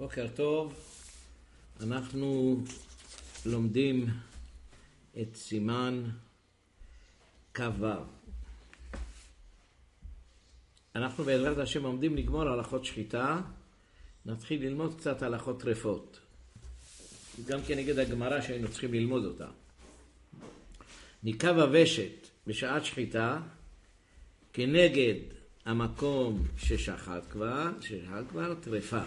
בוקר טוב, אנחנו לומדים את סימן כ"ו. אנחנו בעזרת השם עומדים לגמור הלכות שחיטה, נתחיל ללמוד קצת הלכות טרפות. גם כנגד הגמרא שהיינו צריכים ללמוד אותה. ניקב הוושט בשעת שחיטה כנגד המקום ששחט כבר טרפה.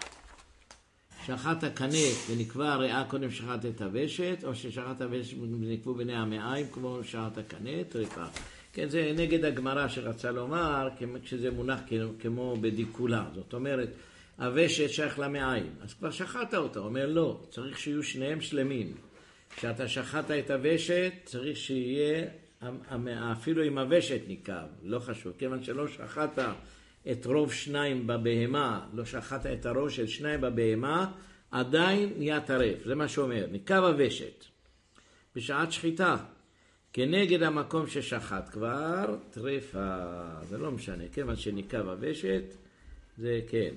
שחט הקנה ונקבע הריאה קודם שחט את הוושט, או ששחט הוושט ונקבו בני המעיים כמו שחט הקנה, טרפה. כן, זה נגד הגמרא שרצה לומר, כשזה מונח כמו בדיקולה. זאת אומרת, הוושט שייך למעיים, אז כבר שחט אותה. אומר לא, צריך שיהיו שניהם שלמים. כשאתה שחט את הוושט, צריך שיהיה, אפילו עם הוושט ניקב, לא חשוב, כיוון שלא שחט את רוב שניים בבהמה, לא שחט את הראש של שניים בבהמה, עדיין נהיה טרף. זה מה שאומר, ניקב הוושט בשעת שחיטה כנגד המקום ששחט כבר טרפה. זה לא משנה, כיוון שניקב הוושט זה כן,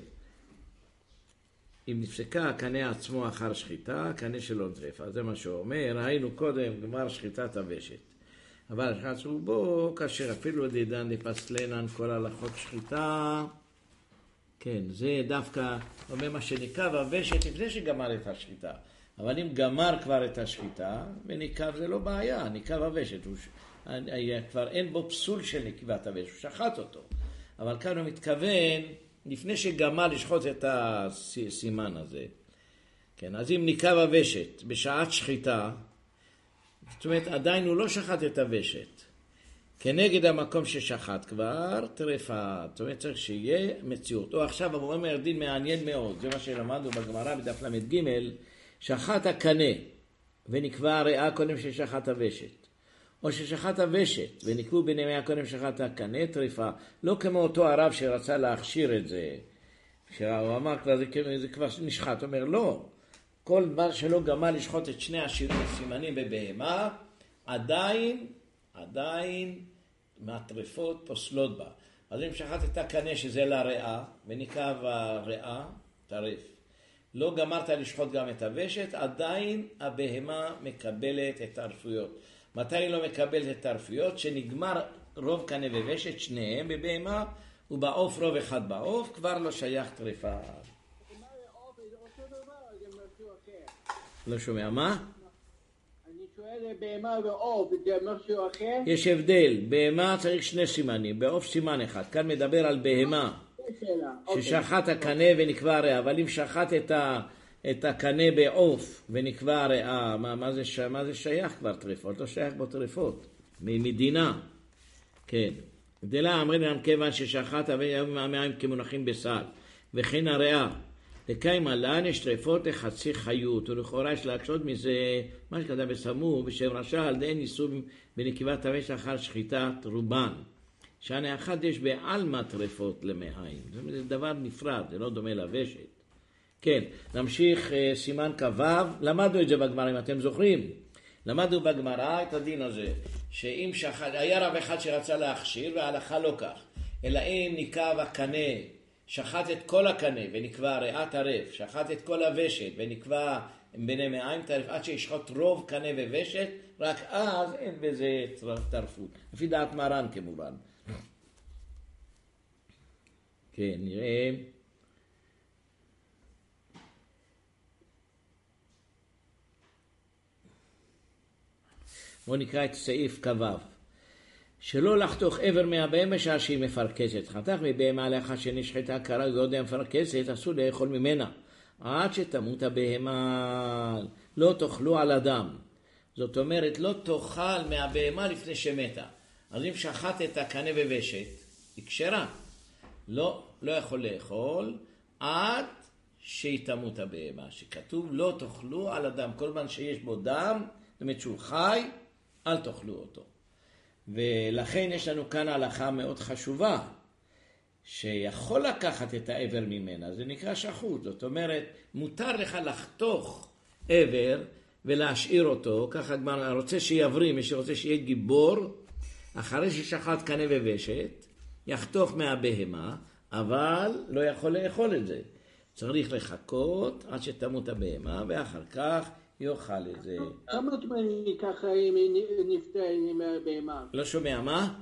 אם נפסקה הקנה עצמו אחר שחיטה, הקנה שלו טרפה. זה מה שאומר, היינו קודם גמר שחיטת הוושט, אבל חצו בו כאשר אפילו דידן לפסלנן כל הלכות שחיטה. כן, זה דווקא אומר מה שניקב הוושט לפני שגמר את השחיטה. אבל אם גמר כבר את השחיטה וניקב זה לא בעיה, ניקב הוושט כבר אין בו פסול של נקבת הוושט, הוא שחט אותו. אבל כאן הוא מתכוון לפני שגמר לשחוט את הסימן הזה. כן, אז אם ניקב הוושט בשעת שחיטה, זאת אומרת עדיין הוא לא שחט את הוושט כנגד המקום ששחט כבר טרפה. זאת אומרת צריך שיהיה מציאות. או עכשיו אבו אומר דין מעניין מאוד, זה מה שלמדנו בגמרא בדף למד ג', שחט הקנה ונקבע הריאה קודם ששחט הוושט, או ששחט הוושט ונקבו בנמיה קודם ששחט הקנה טרפה. לא כמו אותו הרב שרצה להכשיר את זה, שהוא אמר כבר זה כבר נשחט. אומר לא, כל דבר שלא גמר לשחוט את שני הסימנים בבהמה, עדיין מהטרפות פוסלות בה. אז אם שחט את הקנה שזה לריאה וניקב הריאה טרף, לא גמרת לשחוט גם את הוושט, עדיין הבהמה מקבלת את הרפויות. מתי היא לא מקבלת את הרפויות? שנגמר רוב קנה ווושט שניהם בבהמה, ובעוף רוב אחד בעוף, כבר לא שייך טרפה. לא שומע, מה? אני שואל בהמה ועוף, זה משהו אחר? יש הבדל, בהמה צריך שני סימנים, בעוף סימן אחד. כאן מדבר על בהמה ששחט הקנה ונקבע הריאה, אבל אם שחט את הקנה בעוף ונקבע הריאה, מה זה שייך כבר טרפות? לא שייך בו טרפות, ממדינה. כן. גדלה אמרינם כיוון ששחט המים כמונחים בסל, וכן הריאה. לקיים עלן יש טרפות לחצי חיות, ולכאורה יש להקשות מזה מה שכתב בסמור בשם רשע על דין ניסום בנקיבת הוושט אחר שחיטת רובן, שאני אחד יש בעלמא טרפות למעיים. זה דבר נפרד, זה לא דומה לוושט. כן, נמשיך סימן כ"ו. למדנו את זה בגמרא, אם אתם זוכרים. למדנו בגמרא את הדין הזה, שאם שחט, היה רב אחד שרצה להכשיר וההלכה לא כך, אלא אם ניקב הקנה, שחט את כל הקנה ונקבע הריאה טרף, שחט את כל הוושט ונקבע בני מעיים טרף, עד שישחט רוב קנה ווושט, רק אז אין בזה טרפות. לפי דעת מרן כמובן. כן, נראה. בואו נקרא את סעיף כ"ו. שלא לחתוך עבר מהבהמה שעה שהיא מפרקסת. חתך מבהמה לאחר שנשחטה קרה ועוד מפרקסת, אסור לאכול ממנה עד שתמות הבהמה. לא תאכלו על הדם. זאת אומרת לא תאכל מהבהמה לפני שמתה. אז אם שחט את הקנה וושט היא כשרה, לא יכול לאכול עד שהיא תמות הבהמה, שכתוב לא תאכלו על הדם. כל זמן שיש בו דם, זאת אומרת שהוא חי, אל תאכלו אותו. ולכן יש לנו כאן הלכה מאוד חשובה, שיכול לקחת את העבר ממנה, זה נקרא שחוט. זאת אומרת, מותר לך לחתוך עבר ולהשאיר אותו, ככה כבר רוצה שיבריא, מי שרוצה שיהיה גיבור, אחרי ששחט קנה וושט, יחתוך מהבהמה, אבל לא יכול לאכול את זה. צריך לחכות עד שתמות הבהמה, ואחר כך יאכל את זה. כמה זמן ייקח אם היא נפטר עם הבהמה? לא שומע, מה?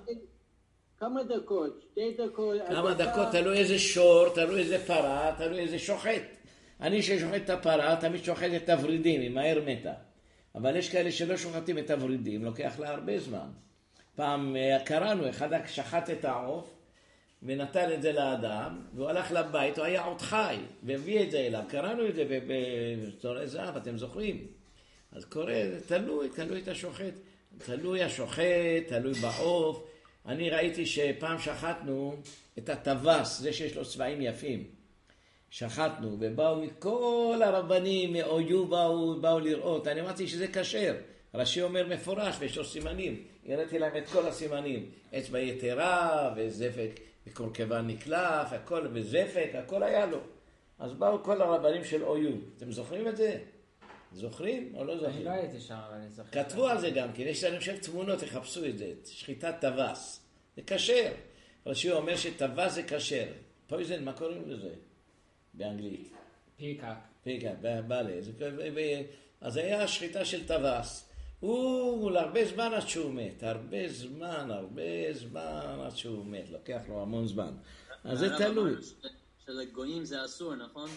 כמה דקות? 2 דקות? כמה דקות, תלוי איזה שור, תלוי איזה פרה, תלוי איזה שוחט. אני ששוחט את הפרה, תמיד שוחט את הוורידים, היא מהר מתה. אבל יש כאלה שלא שוחטים את הוורידים, לוקח לה הרבה זמן. פעם קראנו, אחד שחט את העוף, ונתן את זה לאדם, והוא הלך לבית, הוא היה עוד חי, והביא את זה אליו. קראנו את זה בצורי זהב, אתם זוכרים? אז קורה, תלוי את השוחט. תלוי השוחט, תלוי בעוף. אני ראיתי שפעם שחטנו את הטווס, זה שיש לו צבעים יפים. שחטנו, ובאו מכל הרבנים, מאויו באו לראות. אני אמרתי שזה כשר. רש"י אומר מפורש, ויש לו סימנים. הראיתי להם את כל הסימנים. אצבע יתרה, וזפק, וקורקבן נקלף, הכל, וזפק, הכל היה לו. אז באו כל הרבנים של אויו. אתם זוכרים את זה? זוכרים או לא זוכרים? אני לא הייתי שם, אבל אני זוכר. כתבו על זה גם, כי יש לנו שם תמונות, תחפשו את זה. שחיטת טווס. זה כשר. רש"י אומר שטווס זה כשר. פויזן, מה קוראים לזה? באנגלית. פיקק. פיקק, בעלה. אז היה שחיטה של טווס. הוא להרבה זמן עד שהוא מת. הרבה זמן עד שהוא מת. לוקח לו המון זמן. אז זה תלוי. שלגויים זה אסור, נכון?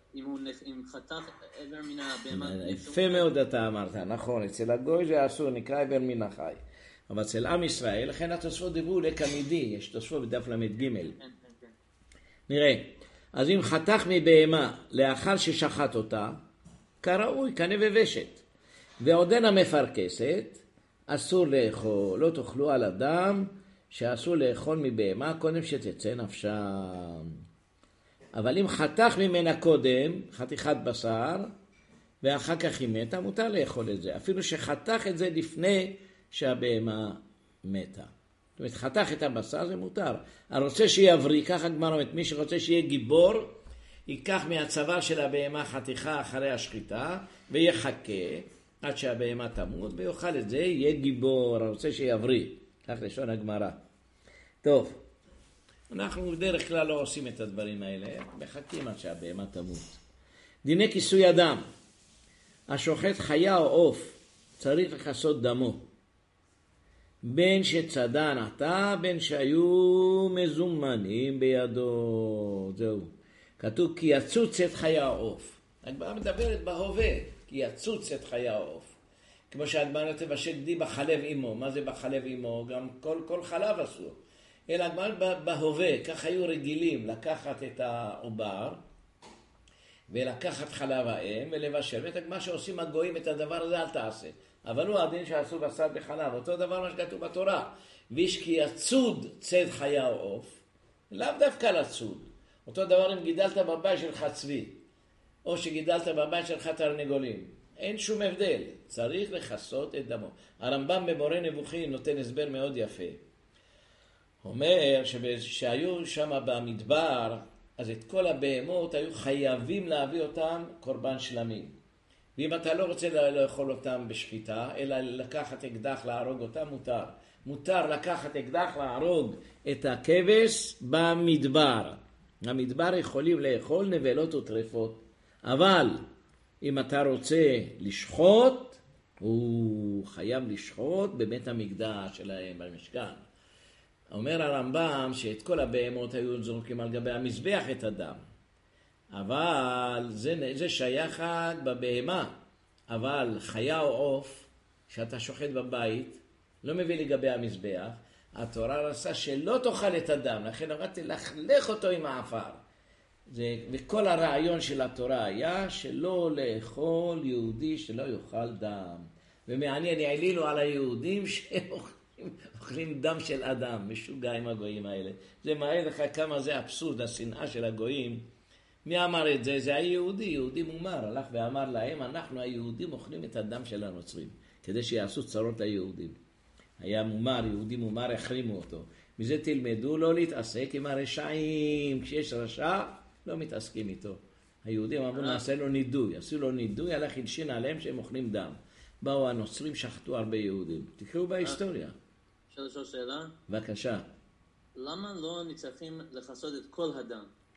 אם חתך איבר מן הבהמה... יפה מאוד אתה אמרת, נכון. אצל הגוי זה אסור, נקרא איבר מן החי. אבל אצל עם ישראל, לכן התוספות דיברו לקמידי. יש תוספות בדף למד ג'. נראה. אז אם חתך מבהמה לאחר ששחט אותה, כראוי, כנה ווושת, ועודנה מפרקסת, אסור לאכול, לא תאכלו על אדם שאסור לאכול מבהמה קודם שתצא נפשם. אבל אם חתך ממנה קודם, חתיכת בשר, ואחר כך היא מתה, מותר לאכול את זה, אפילו שחתך את זה לפני שהבהמה מתה. זאת אומרת, חתך את הבשר זה מותר. הרוצה שיבריא, ככה גמרנו את מי שרוצה שיהיה גיבור, ייקח מהצוואר של הבהמה חתיכה אחרי השחיטה, ויחכה עד שהבהמה תמות, ויאכל את זה, יהיה גיבור, הרוצה שיבריא. כך לשון הגמרא. טוב, אנחנו בדרך כלל לא עושים את הדברים האלה, מחכים עד שהבהמה תמות. דיני כיסוי אדם. השוחט חיה או עוף, צריך לכסות דמו. בין שצדה נעתה, בין שהיו מזומנים בידו. זהו. כתוב כי יצוץ את חיה העוף. הגמרא מדברת בהווה, כי יצוץ את חיה העוף. כמו שהגמרא תבשל גדי בחלב אמו. מה זה בחלב אמו? גם כל חלב אסור. אלא הגמרא בהווה, כך היו רגילים לקחת את העובר, ולקחת חלב האם ולבשל. ואת מה שעושים הגויים את הדבר הזה אל תעשה. אבל הוא הדין שעשו בשר בחלב, אותו דבר מה שכתוב בתורה. ויש כי יצוד צד חיה או עוף, לאו דווקא לצוד. אותו דבר אם גידלת בבית שלך צבי, או שגידלת בבית שלך תרנגולים. אין שום הבדל, צריך לכסות את דמו. הרמב"ם במורה נבוכים נותן הסבר מאוד יפה. אומר שהיו שם במדבר, אז את כל הבהמות היו חייבים להביא אותם קורבן שלמים. ואם אתה לא רוצה לאכול אותם בשחיטה, אלא לקחת אקדח להרוג אותם, מותר. מותר לקחת אקדח להרוג את הכבש במדבר. המדבר יכולים לאכול נבלות וטרפות. אבל אם אתה רוצה לשחוט, הוא חייב לשחוט בבית המקדש שלהם, במשכן. אומר הרמב"ם שאת כל הבהמות היו זורקים על גבי המזבח את הדם. אבל זה שייך רק בבהמה. אבל חיה או עוף שאתה שוחט בבית, לא מביא לגבי המזבח, התורה רצה שלא תאכל את הדם, לכן אמרתי לחלך אותו עם האפר. וכל הרעיון של התורה היה שלא לאכול יהודי שלא יאכל דם. ומעניין, העלילו על היהודים שאוכלים דם של אדם, משוגע עם הגויים האלה. זה מראה לך כמה זה אבסורד, השנאה של הגויים. מי אמר את זה? זה היהודי, יהודי מומר, הלך ואמר להם, אנחנו היהודים אוכלים את הדם של הנוצרים, כדי שיעשו צרות ליהודים. היה מומר, יהודי מומר, החרימו אותו. מזה תלמדו לא להתעסק עם הרשעים, כשיש רשע, לא מתעסקים איתו. היהודים אמרו, נעשה לו נידוי, עשו לו נידוי, הלך הלשין עליהם שהם אוכלים דם. באו הנוצרים, שחטו הרבה יהודים. תקראו בהיסטוריה. אפשר לשאול שאלה? בבקשה. למה לא צריכים לכסות את כל הדם?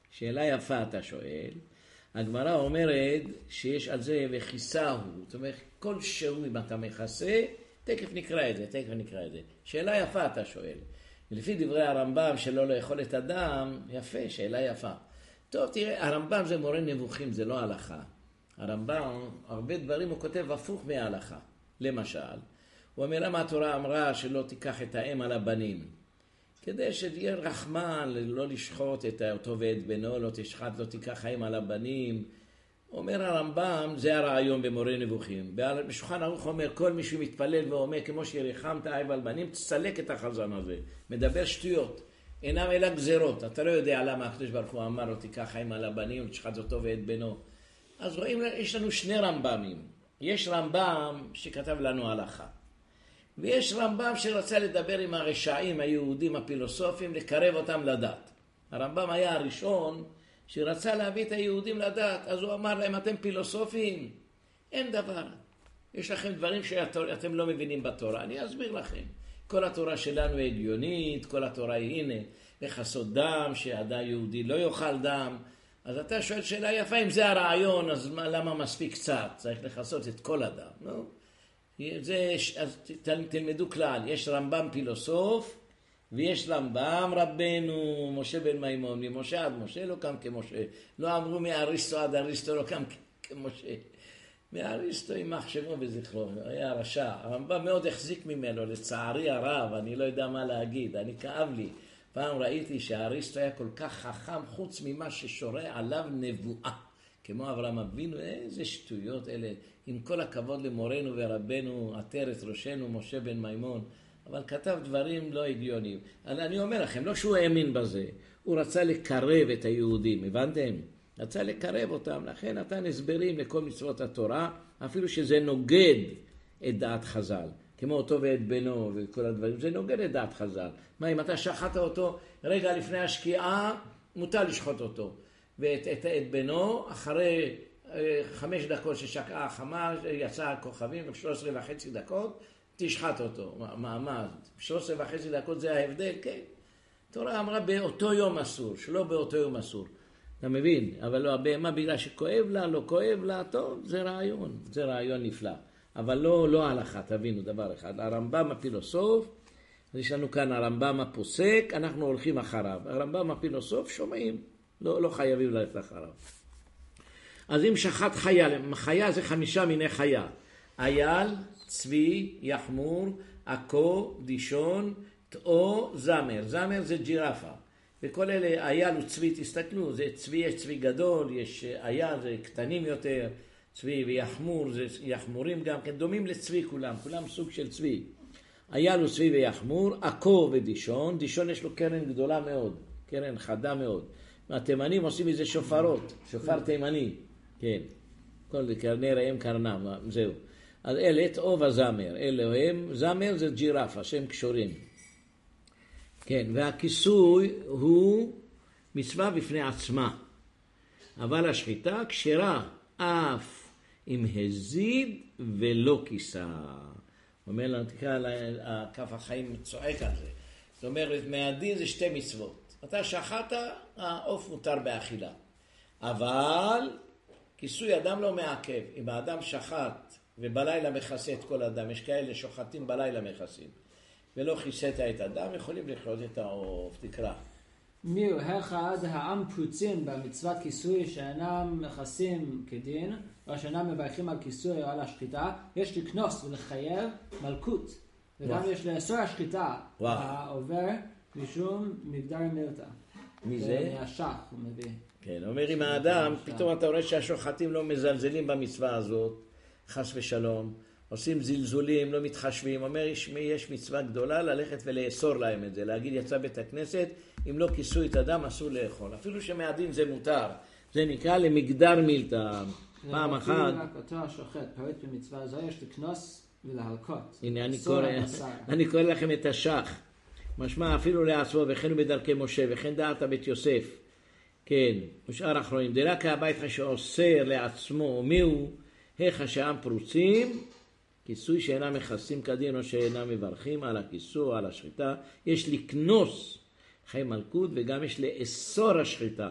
שאלה יפה אתה שואל. הגמרא אומרת שיש על זה וכיסה הוא. זאת אומרת, כל שהוא אם אתה מכסה, תכף נקרא את זה. שאלה יפה אתה שואל. ולפי דברי הרמב"ם שלא לאכול את הדם, יפה, שאלה יפה. טוב, תראה, הרמב"ם זה מורה נבוכים, זה לא הלכה. הרמב"ם, הרבה דברים הוא כותב הפוך מההלכה. למשל, הוא אומר למה התורה אמרה שלא תיקח את האם על הבנים. כדי שתהיה רחמן, לא לשחוט את אותו ואת בנו, לא תשחט, לא תיקח האם על הבנים. אומר הרמב"ם, זה הרעיון במורה נבוכים. בשולחן ערוך אומר, כל מי שמתפלל ואומר, כמו שירחמת האב על בנים, תסלק את החזון הזה. מדבר שטויות. אינם אלא גזרות. אתה לא יודע למה הקדוש ברוך הוא אמר לו, תיקח האם על הבנים, תשחט אותו ואת בנו. אז רואים, יש לנו שני רמב"מים. יש רמב"ם שכתב לנו הלכה. ויש רמב"ם שרצה לדבר עם הרשעים היהודים הפילוסופים, לקרב אותם לדת. הרמב"ם היה הראשון שרצה להביא את היהודים לדת, אז הוא אמר להם, אתם פילוסופים? אין דבר. יש לכם דברים שאתם לא מבינים בתורה. אני אסביר לכם. כל התורה שלנו הגיונית, כל התורה היא הנה, לחסות דם, שאדם יהודי לא יאכל דם. אז אתה שואל שאלה יפה, אם זה הרעיון, אז למה מספיק קצת? צריך לחסות את כל הדם, לא? אז תלמדו כלל, יש רמב"ם פילוסוף, ויש רמב"ם רבנו, משה בן מימון, ממשה עד משה לא קם כמשה, לא אמרו מאריסטו עד אריסטו לא קם כמשה, מאריסטו יימח שמו וזכרו, היה רשע, הרמב"ם מאוד החזיק ממנו, לצערי הרב, אני לא יודע מה להגיד, אני כאב לי, פעם ראיתי שאריסטו היה כל כך חכם, חוץ ממה ששורה עליו נבואה, כמו אברהם אבינו, איזה שטויות אלה, עם כל הכבוד למורנו ורבנו, עטרת ראשנו, משה בן מימון, אבל כתב דברים לא הגיוניים. אני אומר לכם, לא שהוא האמין בזה, הוא רצה לקרב את היהודים, הבנתם? רצה לקרב אותם, לכן נתן הסברים לכל מצוות התורה, אפילו שזה נוגד את דעת חז"ל, כמו אותו ואת בנו וכל הדברים, זה נוגד את דעת חז"ל. מה אם אתה שחט אותו רגע לפני השקיעה, מותר לשחוט אותו. ואת בנו, אחרי 5 דקות ששקעה החמה, יצא הכוכבים, 13.5 דקות, תשחט אותו. מה? 13.5 דקות זה ההבדל? כן. תורה אמרה באותו יום אסור, שלא באותו יום אסור. אתה מבין? אבל לא, הבהמה בגלל שכואב לה, לא כואב לה, טוב, זה רעיון נפלא. אבל לא הלכה, תבינו דבר אחד. הרמב"ם הפילוסוף, אז יש לנו כאן הרמב"ם הפוסק, אנחנו הולכים אחריו. הרמב"ם הפילוסוף שומעים, לא חייבים ללכת אחריו. אז אם שחט חיה זה 5 מיני חיה. אייל, צבי, יחמור, עכו, דישון, תאו, זמר. זמר זה ג'ירפה. וכל אלה, אייל וצבי, תסתכלו, זה צבי, יש צבי גדול, יש אייל, זה קטנים יותר, צבי ויחמור, זה יחמורים גם כן, דומים לצבי כולם סוג של צבי. אייל וצבי ויחמור, עכו ודישון, דישון יש לו קרן גדולה מאוד, קרן חדה מאוד. התימנים עושים מזה שופרות, שופר תימני, כן. כל קרני רעים קרנם, זהו. אז אלה תאו וזמר, אלה הם, זמר זה ג'ירפה, שהם קשורים. כן, והכיסוי הוא מצווה בפני עצמה. אבל השחיטה כשרה אף אם הזיד ולא כיסה. אומר לנו, תקרא, כף החיים צועק על זה. זאת אומרת, מהדין זה 2 מצוות. אתה שחטת, העוף מותר באכילה. אבל כיסוי אדם לא מעכב. אם האדם שחט ובלילה מכסה את כל אדם, יש כאלה שוחטים בלילה מכסים, ולא כיסית את אדם, יכולים לכלות את העוף. תקרא. מיהו אחד העם פרוצים במצוות כיסוי שאינם מכסים כדין, או שאינם מברכים על כיסוי או על השחיטה, יש לקנוס ולחייב מלכות. וגם יש לאסור השחיטה, העובר משום מגדר מילתא. מי זה? מהשח הוא מביא. כן, אומר עם האדם, פתאום אתה רואה שהשוחטים לא מזלזלים במצווה הזאת, חס ושלום, עושים זלזולים, לא מתחשבים, אומר יש מצווה גדולה ללכת ולאסור להם את זה, להגיד יצא בית הכנסת, אם לא כיסו את אדם אסור לאכול, אפילו שמהדין זה מותר, זה נקרא למגדר מילתא, פעם אחת. רק אותו השוחט, פרט במצווה זו, יש לקנוס ולהלקות. הנה אני קורא לכם את השח, משמע אפילו לעצמו, וכן בדרכי משה, וכן דעת בית יוסף, כן, ושאר אחרונים, דלק הבית שאוסר לעצמו, מיהו, היכא שהעם פרוצים, כיסוי שאינם מכסים כדין או שאינם מברכים על הכיסוי או על השחיטה, יש לקנוס חיי מלכות וגם יש לאסור השחיטה.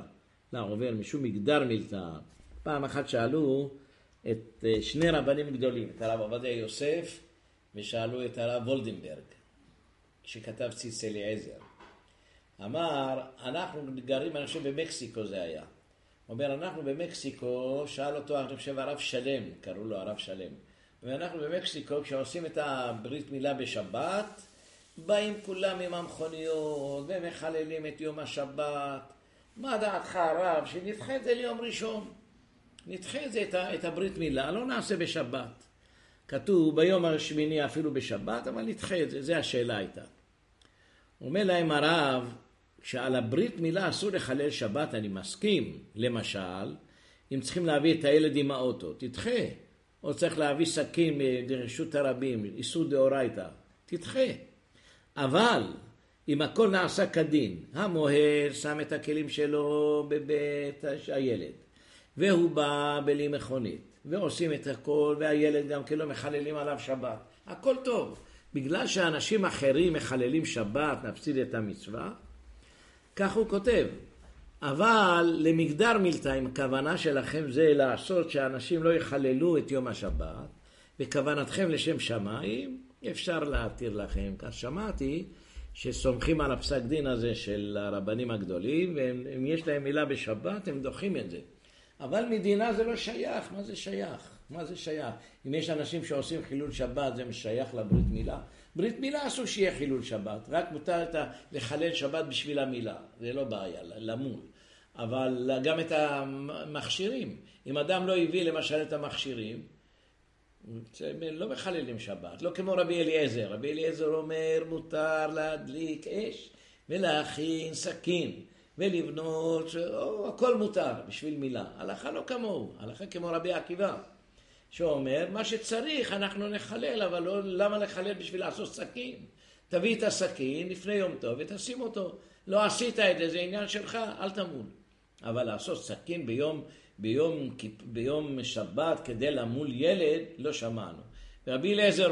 לעובר משום מגדר מילתא. פעם אחת שאלו את שני רבנים גדולים, את הרב עובדיה יוסף, ושאלו את הרב וולדנברג, שכתב ציץ אליעזר. אמר, אנחנו גרים, אני חושב במקסיקו זה היה. הוא אומר, אנחנו במקסיקו, שאל אותו, אני חושב הרב שלם, קראו לו הרב שלם. ואנחנו במקסיקו, כשעושים את הברית מילה בשבת, באים כולם עם המכוניות, ומחללים את יום השבת. מה דעתך הרב? שנדחה את זה ליום ראשון. נדחה את זה, את הברית מילה, לא נעשה בשבת. כתוב ביום השמיני אפילו בשבת, אבל נדחה את זה, זה השאלה הייתה. אומר להם הרב, שעל הברית מילה אסור לחלל שבת, אני מסכים. למשל, אם צריכים להביא את הילד עם האוטו, תדחה. או צריך להביא סכין מרשות הרבים, איסור דאורייתא, תדחה. אבל אם הכל נעשה כדין, המוהל שם את הכלים שלו בבית הילד, והוא בא בלי מכונית, ועושים את הכל, והילד גם כן לא מחללים עליו שבת. הכל טוב. בגלל שאנשים אחרים מחללים שבת, נפסיד את המצווה, כך הוא כותב. אבל למגדר מילתא, אם הכוונה שלכם זה לעשות שאנשים לא יחללו את יום השבת, וכוונתכם לשם שמיים, אפשר להתיר לכם. כך שמעתי שסומכים על הפסק דין הזה של הרבנים הגדולים, ואם יש להם מילה בשבת, הם דוחים את זה. אבל מדינה זה לא שייך. מה זה שייך? מה זה שייך? אם יש אנשים שעושים חילול שבת, זה משייך לברית מילה. ברית מילה אסור שיהיה חילול שבת, רק מותר לחלל שבת בשביל המילה. זה לא בעיה, למול. אבל גם את המכשירים. אם אדם לא הביא למשל את המכשירים, לא מחללים שבת. לא כמו רבי אליעזר. רבי אליעזר אומר, מותר להדליק אש ולהכין סכין ולבנות, הכל מותר בשביל מילה. הלכה לא כמוהו, הלכה כמו רבי עקיבא, שאומר, מה שצריך אנחנו נחלל, אבל לא, למה לחלל בשביל לעשות סכין? תביא את הסכין לפני יום טוב ותשים אותו. לא עשית את זה, זה עניין שלך, אל תמול. אבל לעשות סכין ביום שבת כדי למול ילד, לא שמענו. רבי אליעזר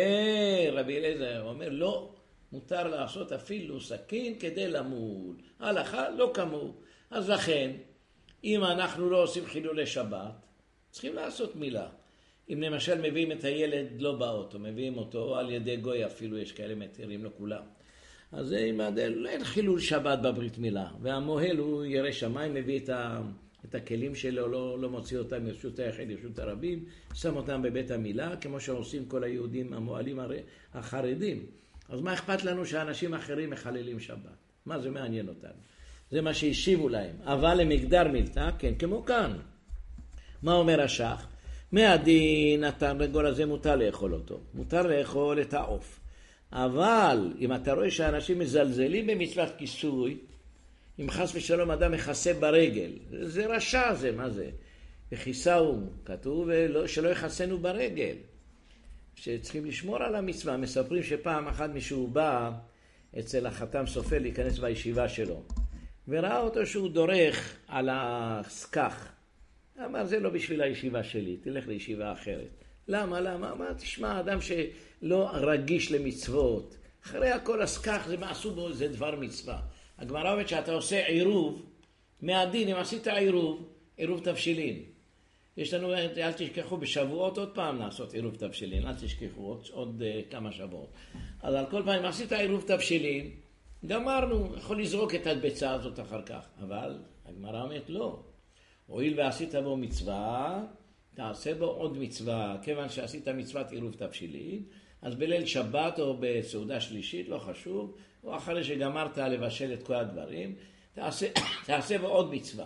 אומר, לא, מותר לעשות אפילו סכין כדי למול. הלכה לא כמוהו. אז לכן, אם אנחנו לא עושים חילולי שבת, צריכים לעשות מילה. אם למשל מביאים את הילד לא באוטו, מביאים אותו על ידי גוי, אפילו יש כאלה מתירים, לא כולם. אז אין חילול שבת בברית מילה. והמוהל הוא ירא שמיים, מביא את הכלים שלו, לא מוציא אותם מרשות היחיד, מרשות הרבים, שם אותם בבית המילה, כמו שעושים כל היהודים המועלים החרדים. אז מה אכפת לנו שאנשים אחרים מחללים שבת? מה זה מעניין אותנו? זה מה שהשיבו להם. אבל למגדר מילתא, כן, כמו כאן. מה אומר השח? מהדין התרנגול הזה מותר לאכול אותו. מותר לאכול את העוף. אבל אם אתה רואה שאנשים מזלזלים במצוות כיסוי, אם חס ושלום אדם מכסה ברגל, זה רשע זה, מה זה? וכיסהו, כתוב שלא יחסנו ברגל. שצריכים לשמור על המצווה. מספרים שפעם אחת מישהו בא אצל החתם סופר להיכנס בישיבה שלו, וראה אותו שהוא דורך על הסכך. אמר, זה לא בשביל הישיבה שלי, תלך לישיבה אחרת. למה? אמר, תשמע, אדם שלא רגיש למצוות, אחרי הכל הסכך זה מעשו בו, זה דבר מצווה. הגמרא אומרת שאתה עושה עירוב, מהדין, אם עשית עירוב תבשילין. יש לנו, אל תשכחו, בשבועות עוד פעם לעשות עירוב תבשילין, אל תשכחו, עוד כמה שבועות. אז על כל פעם, אם עשית עירוב תבשילין, גמרנו, יכול לזרוק את הביצה הזאת אחר כך. אבל הגמרא אומרת לא. הואיל ועשית בו מצווה, תעשה בו עוד מצווה. כיוון שעשית מצוות עירוב תבשילין, אז בליל שבת או בסעודה שלישית, לא חשוב, או אחרי שגמרת לבשל את כל הדברים, תעשה בו עוד מצווה.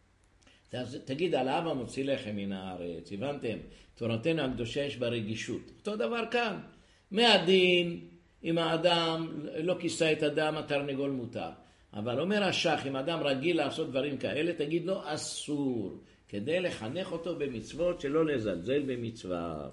תגיד, על אבא מוציא לחם מן הארץ, הבנתם? תורתנו הקדושה יש ברגישות. אותו דבר כאן. מהדין, אם האדם לא כיסה את הדם, התרנגול מותר. אבל אומר השח, אם אדם רגיל לעשות דברים כאלה, תגיד לו אסור, כדי לחנך אותו במצוות שלא לזלזל במצווה.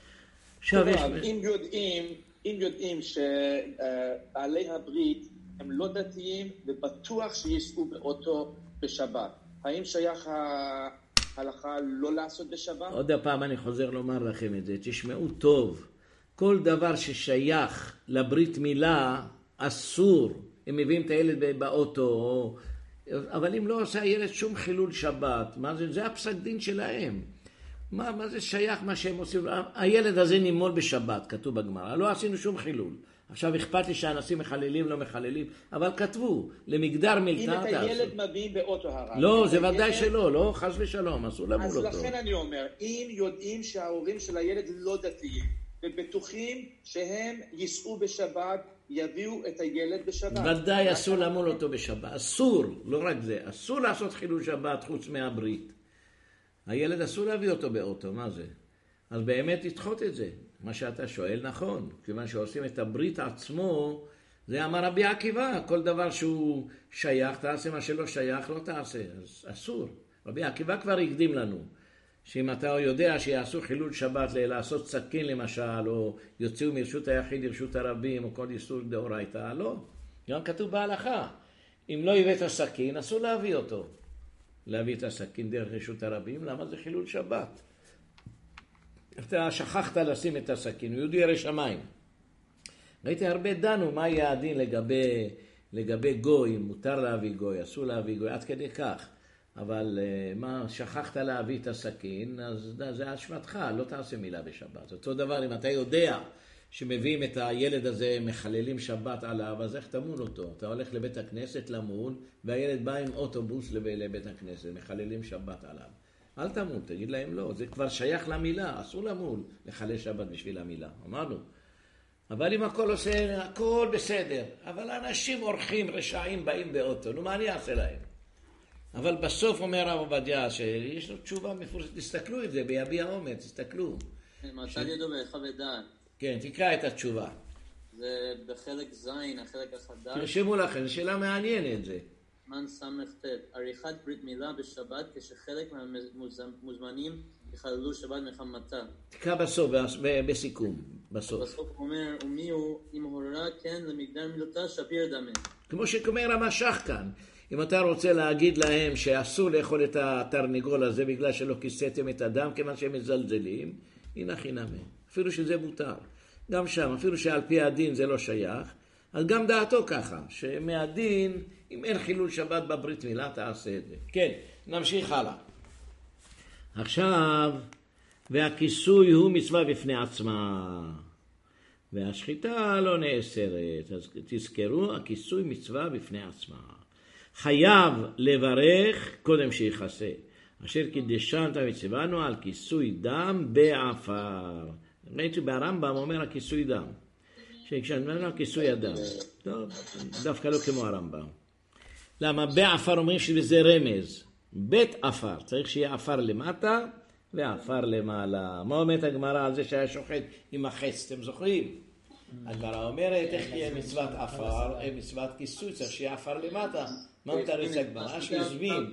אם יודעים שבעלי הברית הם לא דתיים ובטוח שיסעו באוטו בשבת, האם שייך ההלכה לא לעשות בשבת? עוד הפעם אני חוזר לומר לכם את זה, תשמעו טוב, כל דבר ששייך לברית מילה אסור. הם מביאים את הילד באוטו, אבל אם לא עושה הילד שום חילול שבת, מה זה? זה הפסק דין שלהם. מה זה שייך מה שהם עושים? הילד הזה נימול בשבת, כתוב בגמרא, לא עשינו שום חילול. עכשיו אכפת לי שאנשים מחללים, לא מחללים, אבל כתבו, למגדר מילתא אם את הילד מביאים באוטו הרב. לא, זה ודאי שלא, לא, חס ושלום, אסור למול אותו. אז לכן אני אומר, אם יודעים שההורים של הילד לא דתיים, ובטוחים שהם ייסעו בשבת, יביאו את הילד בשבת. ודאי אסור למול אותו בשבת, אסור, לא רק זה, אסור לעשות חילול שבת חוץ מהברית. הילד אסור להביא אותו באוטו, מה זה? אז באמת תדחות את זה. מה שאתה שואל נכון, כיוון שעושים את הברית עצמו, זה אמר רבי עקיבא, כל דבר שהוא שייך, תעשה מה שלא שייך, לא תעשה, אז אסור. רבי עקיבא כבר הקדים לנו, שאם אתה יודע שיעשו חילול שבת לעשות סכין למשל, או יוציאו מרשות היחיד לרשות הרבים, או כל איסור דאורייתא, לא. גם כתוב בהלכה, אם לא הבאת סכין, אסור להביא אותו. להביא את הסכין דרך רשות הרבים, למה זה חילול שבת? אתה שכחת לשים את הסכין, הוא יהודי ירא שמיים. ראיתי הרבה דנו מה יהיה הדין לגבי גוי, מותר להביא גוי, אסור להביא גוי, עד כדי כך. אבל מה, שכחת להביא את הסכין, אז זה אשמתך, לא תעשה מילה בשבת. אותו דבר, אם אתה יודע שמביאים את הילד הזה, מחללים שבת עליו, אז איך תמול אותו? אתה הולך לבית הכנסת למול, והילד בא עם אוטובוס לבית הכנסת, מחללים שבת עליו. אל תמול, תגיד להם לא, זה כבר שייך למילה, אסור למול לחלל שבת בשביל המילה, אמרנו. אבל אם הכל עושה, הכל בסדר, אבל אנשים אורחים רשעים באים באוטו, נו מה אני אעשה להם? אבל בסוף אומר רב עובדיה שיש לו תשובה מפורשת, תסתכלו את זה, ביביע אומץ, תסתכלו. מצא ידו בחווה דעת. כן, תקרא את התשובה. זה בחלק זין, החלק החדש. תרשמו לכם, שאלה מעניינת זה. מן סמך תת, עריכת ברית מילה בשבת כשחלק מהמוזמנים יחללו שבת מחמתה. תקרא בסוף, בסיכום, בסוף. בסוף אומר, ומי הוא, אם הורה כן למגדר מילתה שפיר דמה. כמו שאומר המשך כאן, אם אתה רוצה להגיד להם שאסור לאכול את התרנגול הזה בגלל שלא כיסיתם את הדם, כיוון שהם מזלזלים, הנה חינמי. אפילו שזה מותר. גם שם, אפילו שעל פי הדין זה לא שייך, אז גם דעתו ככה, שמהדין, אם אין חילול שבת בברית מילה, תעשה את זה. כן, נמשיך הלאה. עכשיו, והכיסוי הוא מצווה בפני עצמה, והשחיטה לא נאסרת. אז תזכרו, הכיסוי מצווה בפני עצמה. חייב לברך קודם שיחסה. אשר קידשנת וציוונו על כיסוי דם בעפר. ראיתי ברמב"ם אומר הכיסוי דם. שכשאני אומר כיסוי הדם. טוב, דווקא לא כמו הרמב"ם. למה בעפר אומרים שזה רמז. בית עפר. צריך שיהיה עפר למטה ועפר למעלה. מה אומרת הגמרא על זה שהיה שוחט עם החץ? אתם זוכרים? הגמרא אומרת איך יהיה מצוות עפר, מצוות כיסוי, צריך שיהיה עפר למטה. מה מתארץ הגמרא? שיזמין.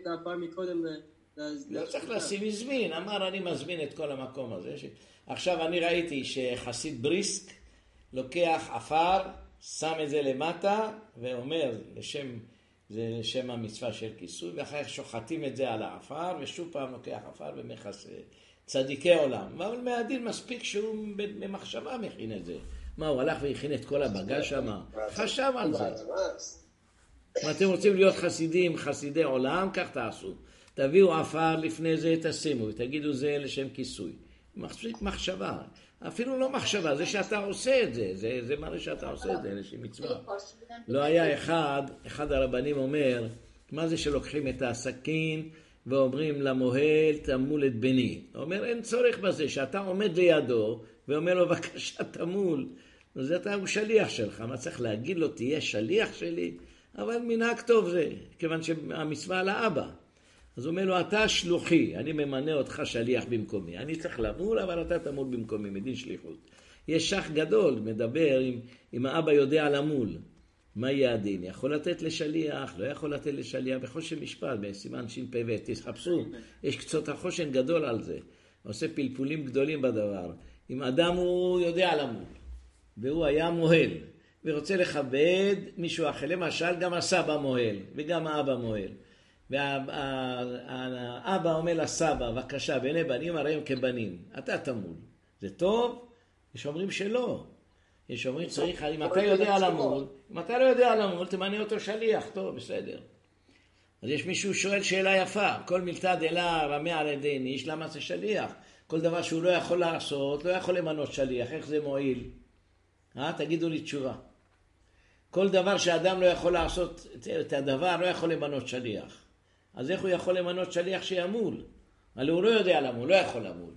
לא צריך לשים הזמין. אמר אני מזמין את כל המקום הזה. עכשיו אני ראיתי שחסיד בריסק לוקח עפר, שם את זה למטה ואומר זה לשם המצווה של כיסוי, ואחר כך שוחטים את זה על העפר ושוב פעם לוקח עפר ומכסה. צדיקי עולם. אבל מהדין מספיק שהוא במחשבה מכין את זה. מה, הוא הלך והכין את כל הבגל שם? חשב על זה. אם אתם רוצים להיות חסידים, חסידי עולם, כך תעשו. תביאו עפר לפני זה, תשימו, ותגידו זה לשם כיסוי. מספיק מחשבה. אפילו לא מחשבה, זה שאתה עושה את זה. זה מראה שאתה עושה את זה, לשם מצווה. לא היה אחד הרבנים אומר, מה זה שלוקחים את הסכין ואומרים למוהל, תמול את בני. הוא אומר, אין צורך בזה, שאתה עומד לידו ואומר לו, בבקשה תמול. אז הוא שליח שלך, מה צריך להגיד לו, תהיה שליח שלי? אבל מנהג טוב זה, כיוון שהמצווה על האבא. אז הוא אומר לו, אתה שלוחי, אני ממנה אותך שליח במקומי. אני צריך למול, אבל אתה תמול במקומי, מדין שליחות. יש שח גדול, מדבר אם האבא יודע למול. מה יהיה הדין? יכול לתת לשליח, לא יכול לתת לשליח, בחושן משפט, בסימן ש"פ, תחפשו, יש קצות החושן גדול על זה. עושה פלפולים גדולים בדבר. אם אדם הוא יודע למול, והוא היה מוהל, ורוצה לכבד מישהו אחר, למשל גם הסבא מוהל, וגם האבא מוהל. והאבא אומר לסבא, בבקשה, בני בנים הרי הם כבנים, אתה תמול. זה טוב? יש אומרים שלא. יש אומרים צריך, אם אתה יודע למול, אם אתה לא יודע למול, תמנה אותו שליח, טוב, בסדר. אז יש מישהו שואל שאלה יפה, כל מילתא דלה רמה על ידי איניש, למה זה שליח? כל דבר שהוא לא יכול לעשות, לא יכול למנות שליח, איך זה מועיל? תגידו לי תשובה. כל דבר שאדם לא יכול לעשות את הדבר, לא יכול למנות שליח. אז איך הוא יכול למנות שליח שימול? אבל הוא לא יודע למול, לא יכול למול.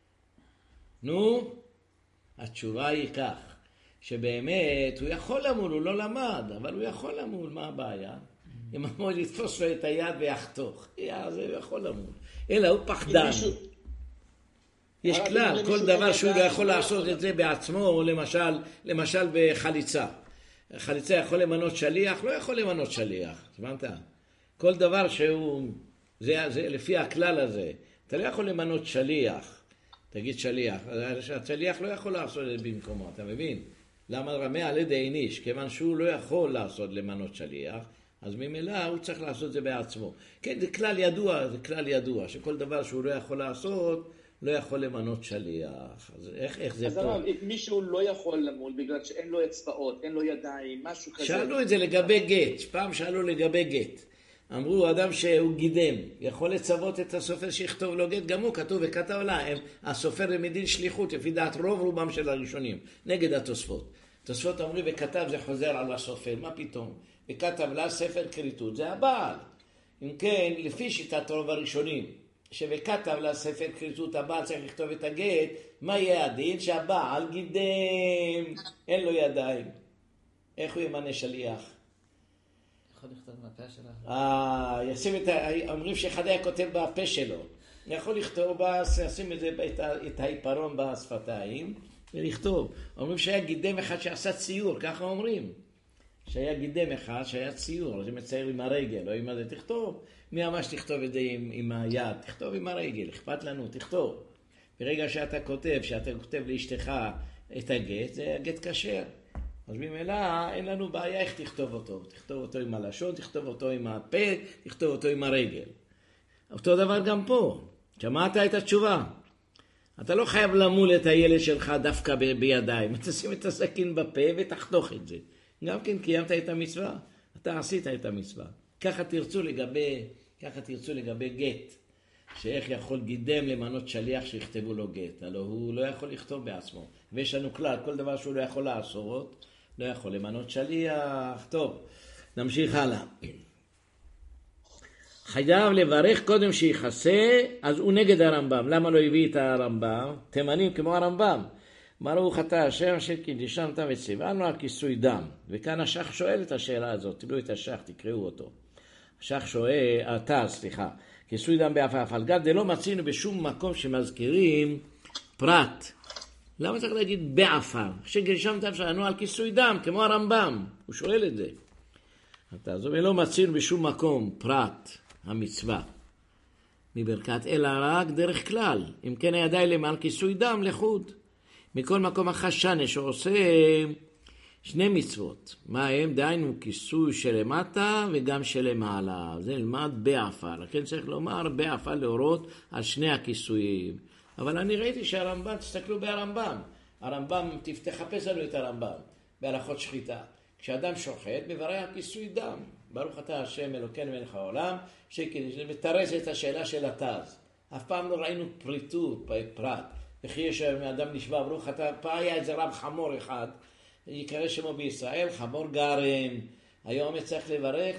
נו, התשובה היא כך, שבאמת הוא יכול למול, הוא לא למד, אבל הוא יכול למול, מה הבעיה? אם אמור לתפוס לו את היד ויחתוך, זה הוא יכול למול. אלא הוא פחדן. יש כלל, כל דבר שהוא לא יכול לעשות את זה בעצמו, למשל בחליצה. חליצה יכול למנות שליח, לא יכול למנות שליח, הבנת? כל דבר שהוא, זה לפי הכלל הזה, אתה לא יכול למנות שליח, תגיד שליח, השליח לא יכול לעשות את זה במקומו, אתה מבין? למה רמה על ידי איניש? כיוון שהוא לא יכול לעשות למנות שליח, אז ממילא הוא צריך לעשות את זה בעצמו. כן, זה כלל ידוע, שכל דבר שהוא לא יכול לעשות, לא יכול למנות שליח. אז איך זה פה? אז מישהו לא יכול למול בגלל שאין לו אצבעות, אין לו ידיים, משהו כזה. שאלו את זה לגבי גט, פעם שאלו לגבי גט. אמרו, אדם שהוא גידם, יכול לצוות את הסופר שיכתוב לו גט, גם הוא כתוב וכתב לה, הסופר מדין שליחות, לפי דעת רובם של הראשונים, נגד התוספות. התוספות אמרו, וכתב זה חוזר על הסופר, מה פתאום? וכתב לה ספר כריתות, זה הבעל. אם כן, לפי שיטת רוב הראשונים, שבכתב לספר כריתות הבעל צריך לכתוב את הגט, מה יהיה הדין? שהבעל גידם, אין לו ידיים. איך הוא ימנה שליח? יכול לכתוב מהפה שלו. ישים אומרים שאחד היה כותב בפה שלו. יכול לכתוב, ישים את העיפרון בשפתיים ולכתוב. אומרים שהיה גידם אחד שעשה ציור, ככה אומרים. שהיה גידם אחד שהיה ציור, אז הוא מצייר עם הרגל, או עם זה, תכתוב. מי אמר שתכתוב את זה עם היד? תכתוב עם הרגל, אכפת לנו, תכתוב. ברגע שאתה כותב לאשתך את הגט, זה הגט כשר. אז ממילא אין לנו בעיה איך תכתוב אותו. תכתוב אותו עם הלשון, תכתוב אותו עם הפה, תכתוב אותו עם הרגל. אותו דבר גם פה. שמעת את התשובה? אתה לא חייב למול את הילד שלך דווקא בידיים. אתה שים את הסכין בפה ותחתוך את זה. גם כן קיימת את המצווה. אתה עשית את המצווה. ככה תרצו לגבי גט. שאיך יכול גידם למנות שליח שיכתבו לו גט. הלוא הוא לא יכול לכתוב בעצמו. ויש לנו כלל, כל דבר שהוא לא יכול לעשות, לא יכול למנות שליח. טוב, נמשיך הלאה. חייב לברך קודם שיחסה, אז הוא נגד הרמב"ם. למה לא הביא את הרמב"ם? תימנים כמו הרמב"ם. ברוך אתה השם אשר קידשנת וציוונו על כיסוי דם. וכאן השח שואל את השאלה הזאת, תראו את השח, תקראו אותו. השח שואל, כיסוי דם באף על גב, לא מצינו בשום מקום שמזכירים פרט. למה צריך להגיד בעפר? שגרשמת שלנו על כיסוי דם, כמו הרמב"ם. הוא שואל את זה. ולא מצינו בשום מקום פרט המצווה. מברכת אלא רק דרך כלל. אם כן הידי למעל כיסוי דם לחוד. מכל מקום החשנה שעושה שני מצוות. מה הם? דהיינו כיסוי שלמטה וגם שלמעלה. זה נלמד בעפר. לכן צריך לומר בעפר להורות על שני הכיסויים. אבל אני ראיתי שהרמב"ם, תסתכלו בהרמב"ם. הרמב"ם, תחפש לנו את הרמב"ם בהלכות שחיטה. כשאדם שוחט, מברך על כיסוי דם. ברוך אתה השם אלוקינו מלך העולם, שמתרץ את השאלה של התז. אף פעם לא ראינו פרט. וכי יש אדם נשבע, ברוך אתה, פעם היה איזה רב חמור אחד, יקרא שמו בישראל, חמור גרם. היום צריך לברך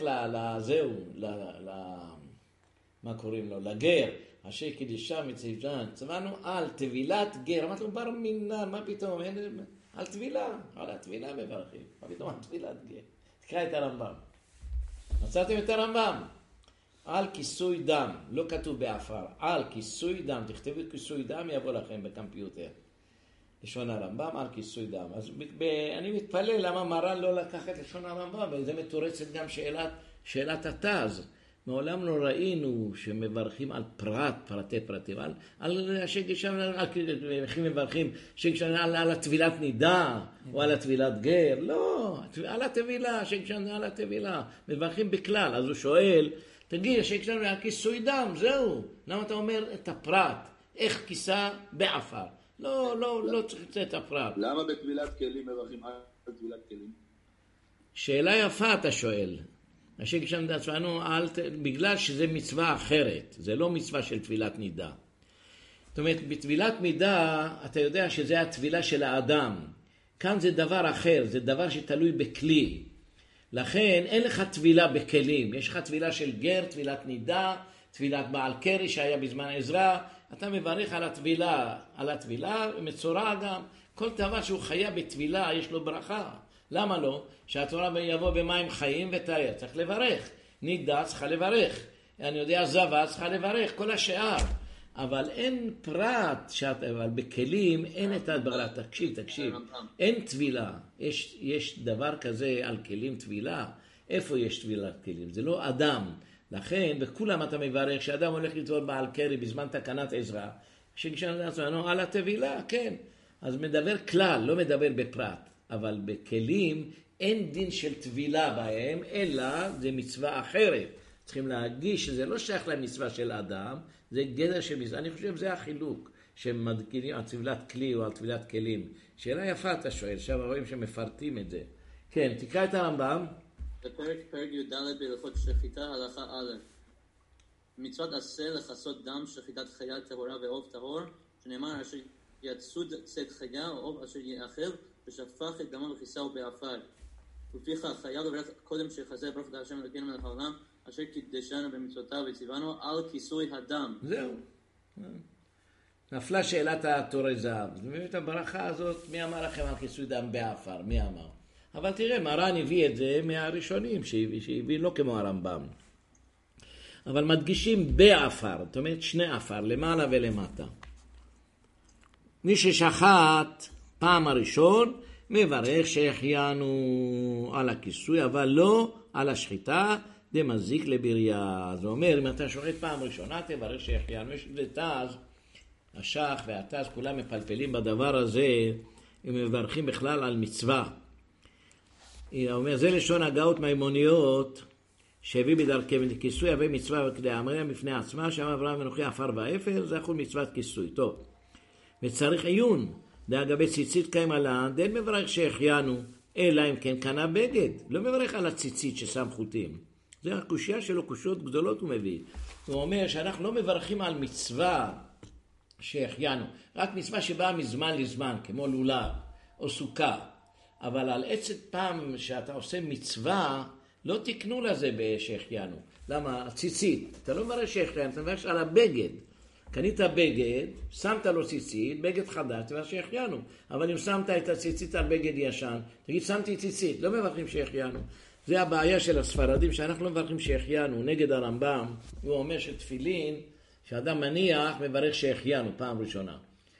מה קוראים לו? לגר. אשר קידשה מצוותן, צוונו על טבילת גר. אמרתי לו, בר מינן, מה פתאום? על טבילה מברכים. מה פתאום על טבילת גר? תקרא את הרמב"ם. מצאתם את הרמב"ם? על כיסוי דם, לא כתוב בעפר, על כיסוי דם, תכתבו כיסוי דם, יבוא לכם בקמפיוטר. לשון הרמב"ם, על כיסוי דם. אז אני מתפלא למה מרן לא לקח את לשון הרמב"ם, וזה מתורצת גם שאלת התז. מעולם לא ראינו שמברכים על פרטי פרטים, על שגשם, מברכים שגשם על הטבילת נידה, או על הטבילת גר, לא, על הטבילה, שגשם על הטבילה, מברכים בכלל. אז הוא שואל, תגיד, שגשם על כיסוי דם, זהו, למה אתה אומר את הפרט, איך כיסה בעפר? לא צריך את הפרט. למה בטבילת כלים מברכים על טבילת כלים? שאלה יפה אתה שואל. אשר הגשמנו את עצמנו בגלל שזה מצווה אחרת, זה לא מצווה של תפילת נידה. זאת אומרת, בתפילת נידה אתה יודע שזה התפילה של האדם. כאן זה דבר אחר, זה דבר שתלוי בכלי. לכן אין לך תפילה בכלים, יש לך תפילה של גר, תפילת נידה, תפילת בעל קרי שהיה בזמן עזרא, אתה מברך על התפילה, מצורע גם, כל דבר שהוא חיה בתפילה יש לו ברכה. למה לא? שהתורה יבוא במים חיים ותראה, צריך לברך. נידה צריכה לברך, אני יודע זבה צריכה לברך, כל השאר. אבל אין פרט, אבל בכלים אין את הדברה, תקשיב, אין תבילה, יש דבר כזה על כלים תבילה, איפה יש תבילת כלים? זה לא אדם, לכן בכולם אתה מברך, שאדם הולך לטבול בעל קרי בזמן תקנת עזרא, כשנשאלנו על התבילה, כן, אז מדבר כלל, לא מדבר בפרט, אבל בכלים אין דין של תבילה בהם, אלא זה מצווה אחרת, צריכים להגיש שזה לא שייך למצווה של אדם, זה גדר של מצווה. אני חושב שזה החילוק שמדגילים על תבילת כלי או על תבילת כלים. שאלה יפה אתה שואל, עכשיו רואים שמפרטים את זה. כן, תקרא את הרמב"ם. בפרק י"ד בהלכות שחיטה הלכה א', מצוות עשה לכסות דם שחיטת חיה טהורה ועוף טהור, שנאמר אשר יצוד צאת חיה או עוף אשר יאכל ושפך את דמו וכיסהו באפר. ולפיכך חייב לברך קודם שיחזה ברוך את השם אלוקינו מלך העולם אשר קידשנו במצוותיו וציוונו על כיסוי הדם. זהו. נפלה שאלת התורי זהב. זאת אומרת, הברכה הזאת, מי אמר לכם על כיסוי דם באפר? מי אמר? אבל תראה, מרן הביא את זה מהראשונים, שהביא לא כמו הרמב"ם. אבל מדגישים באפר, זאת אומרת שני אפר, למעלה ולמטה. מי ששחט פעם הראשון, מברך שהחיינו על הכיסוי, אבל לא על השחיטה, זה מזיק לבריה. זה אומר, אם אתה שוחט פעם ראשונה, תברך שהחיינו. יש לזה תז, השח והתז, כולם מפלפלים בדבר הזה, הם מברכים בכלל על מצווה. הוא אומר, זה לשון הגאות מימוניות, שהביא בדרכי כיסוי, הביא מצווה וכדי אמריה בפני עצמה, שם אברהם ונוחי עפר ואפר, זה יכול מצוות כיסוי. טוב. וצריך עיון, דאגבי ציצית קיים עלן, דין מברך שהחיינו, אלא אם כן קנה בגד. לא מברך על הציצית ששם חוטים. זה הקושיה שלו, קושיות גדולות הוא מביא. הוא אומר שאנחנו לא מברכים על מצווה שהחיינו, רק מצווה שבאה מזמן לזמן, כמו לולב או סוכה. אבל על עצת פעם שאתה עושה מצווה, לא תקנו לזה שהחיינו. למה? ציצית. אתה לא מברך שהחיינו, אתה מברך על הבגד. קנית בגד, שמת לו ציצית, בגד חדש, תברך שהחיינו. אבל אם שמת את הציצית על בגד ישן, תגיד, שמתי ציצית, לא מברכים שהחיינו. זה הבעיה של הספרדים, שאנחנו לא מברכים שהחיינו, נגד הרמב"ם. הוא אומר שתפילין, שאדם מניח, מברך שהחיינו פעם ראשונה.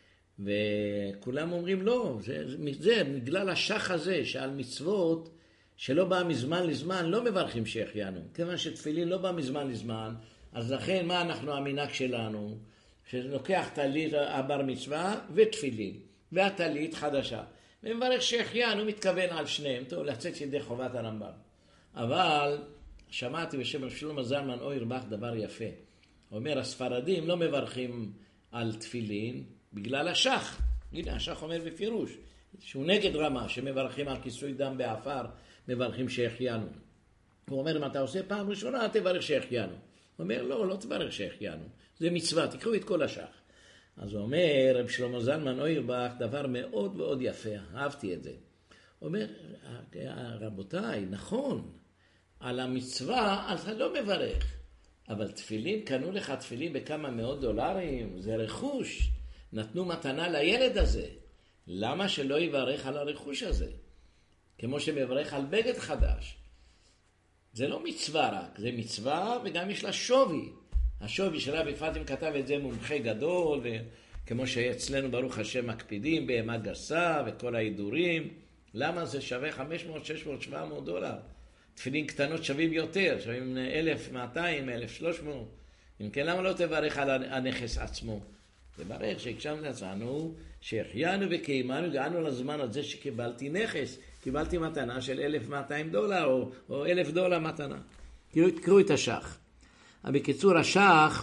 וכולם אומרים לא, זה בגלל השח הזה, שעל מצוות שלא בא מזמן לזמן, לא מברכים שהחיינו. כיוון שתפילין לא בא מזמן לזמן, אז לכן מה אנחנו המנהג שלנו? שלוקח טלית הבר מצווה ותפילין, והטלית חדשה. ומברך שהחיינו, מתכוון על שניהם, טוב, לצאת ידי חובת הרמב"ם. אבל שמעתי בשם שלמה זלמן אוירבך דבר יפה. הוא אומר, הספרדים לא מברכים על תפילין בגלל השח. הנה, השח אומר בפירוש, שהוא נגד רמה, שמברכים על כיסוי דם באפר, מברכים שהחיינו. הוא אומר, אם אתה עושה פעם ראשונה, תברך שהחיינו. הוא אומר, לא תברך שהחיינו. זה מצווה, תקראו את כל השח. אז הוא אומר, רב שלמה זלמן אוירבך, דבר מאוד מאוד יפה, אהבתי את זה. הוא אומר, רבותיי, נכון, על המצווה, אז אתה לא מברך. אבל תפילין, קנו לך תפילין בכמה מאות דולרים, זה רכוש. נתנו מתנה לילד הזה. למה שלא יברך על הרכוש הזה? כמו שמברך על בגד חדש. זה לא מצווה רק, זה מצווה וגם יש לה שווי. השווי של רבי פאטים כתב את זה מומחה גדול, וכמו שאצלנו ברוך השם מקפידים, בהמה גסה וכל ההידורים. למה זה שווה 500, 600, 700 דולר? תפילין קטנות שווים יותר, שווים 1,200, 1,300. אם כן, למה לא תברך על הנכס עצמו? תברך שהגשמנו לעצמנו, שהחיינו וקיימנו, הגענו לזמן הזה שקיבלתי נכס, קיבלתי מתנה של 1,200 דולר או 1,000 דולר מתנה. תקראו את השח. בקיצור, השח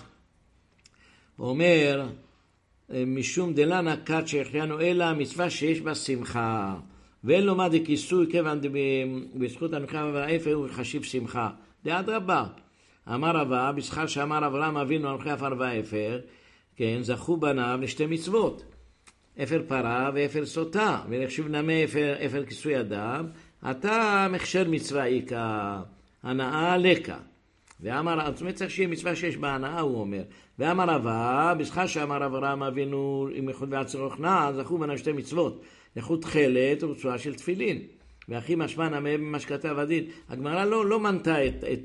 אומר, משום דלנה כת שהחיינו אלא מצווה שיש בה שמחה. ואין לו מה דכיסוי כיוון בזכות הנוחה והאפר הוא חשיב שמחה. לאדרבה. אמר רבא, בשכר שאמר אברהם אבינו אנוכי עפר ואפר, כן, זכו בניו לשתי מצוות. אפר פרה ואפר סוטה, ולחשיב נמה אפר כיסוי אדם, אתה מכשר מצווה איכה, הנאה לקה. ואמר, זאת אומרת צריך שיהיה מצווה שיש בה הנאה, הוא אומר. ואמר רבא, בשכר שאמר אברהם אבינו עם איחוד ועצרוך נע, זכו בניו שתי מצוות, איחוד תכלת ורצועה של תפילין. והכי משמע נמה ממה שכתב הדין. הגמרא לא מנתה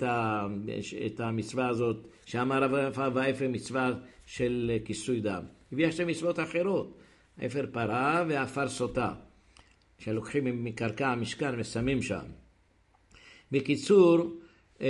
את המצווה הזאת, שאמר אברהם ואפר מצווה של כיסוי דם. הביאה שתי מצוות אחרות, אפר פרה ואפר סוטה, שלוקחים מקרקע המשכן ושמים שם. בקיצור,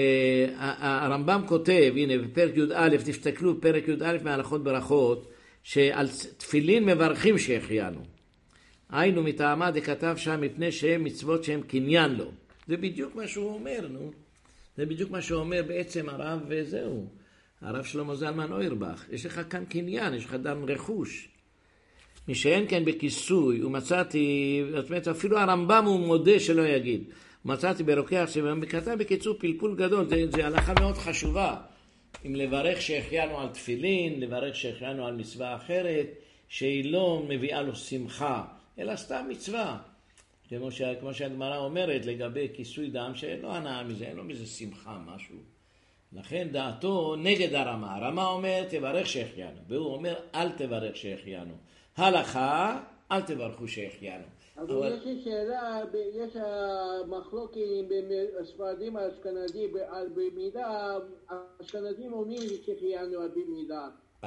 הרמב"ם כותב, הנה בפרק י"א, תסתכלו בפרק י"א מהלכות ברכות, שעל תפילין מברכים שהחיינו. היינו מטעמה דכתב שם מפני שהם מצוות שהם קניין לו. זה בדיוק מה שהוא אומר, נו. זה בדיוק מה שהוא אומר בעצם הרב וזהו. הרב שלמה זלמן אוירבך. יש לך כאן קניין, יש לך דם רכוש. מי שאין כן בכיסוי, ומצאתי, זאת אומרת, אפילו הרמב"ם הוא מודה שלא יגיד. מצאתי ברוקח שבכתב בקיצור פלפול גדול, זה הלכה מאוד חשובה. אם לברך שהחיינו על תפילין, לברך שהחיינו על מצווה אחרת, שהיא לא מביאה לו שמחה, אלא סתם מצווה. כמו שהגמרא אומרת לגבי כיסוי דם, שאין לו הנאה מזה, אין לו מזה שמחה, משהו. לכן דעתו נגד הרמה. הרמה אומר תברך שהחיינו, והוא אומר אל תברך שהחיינו. הלכה, אל תברכו שהחיינו. אבל יש לי שאלה, יש מחלוקת בין הספרדים האשכנזים, במידה, האשכנזים אומרים שהחיינו על במידה.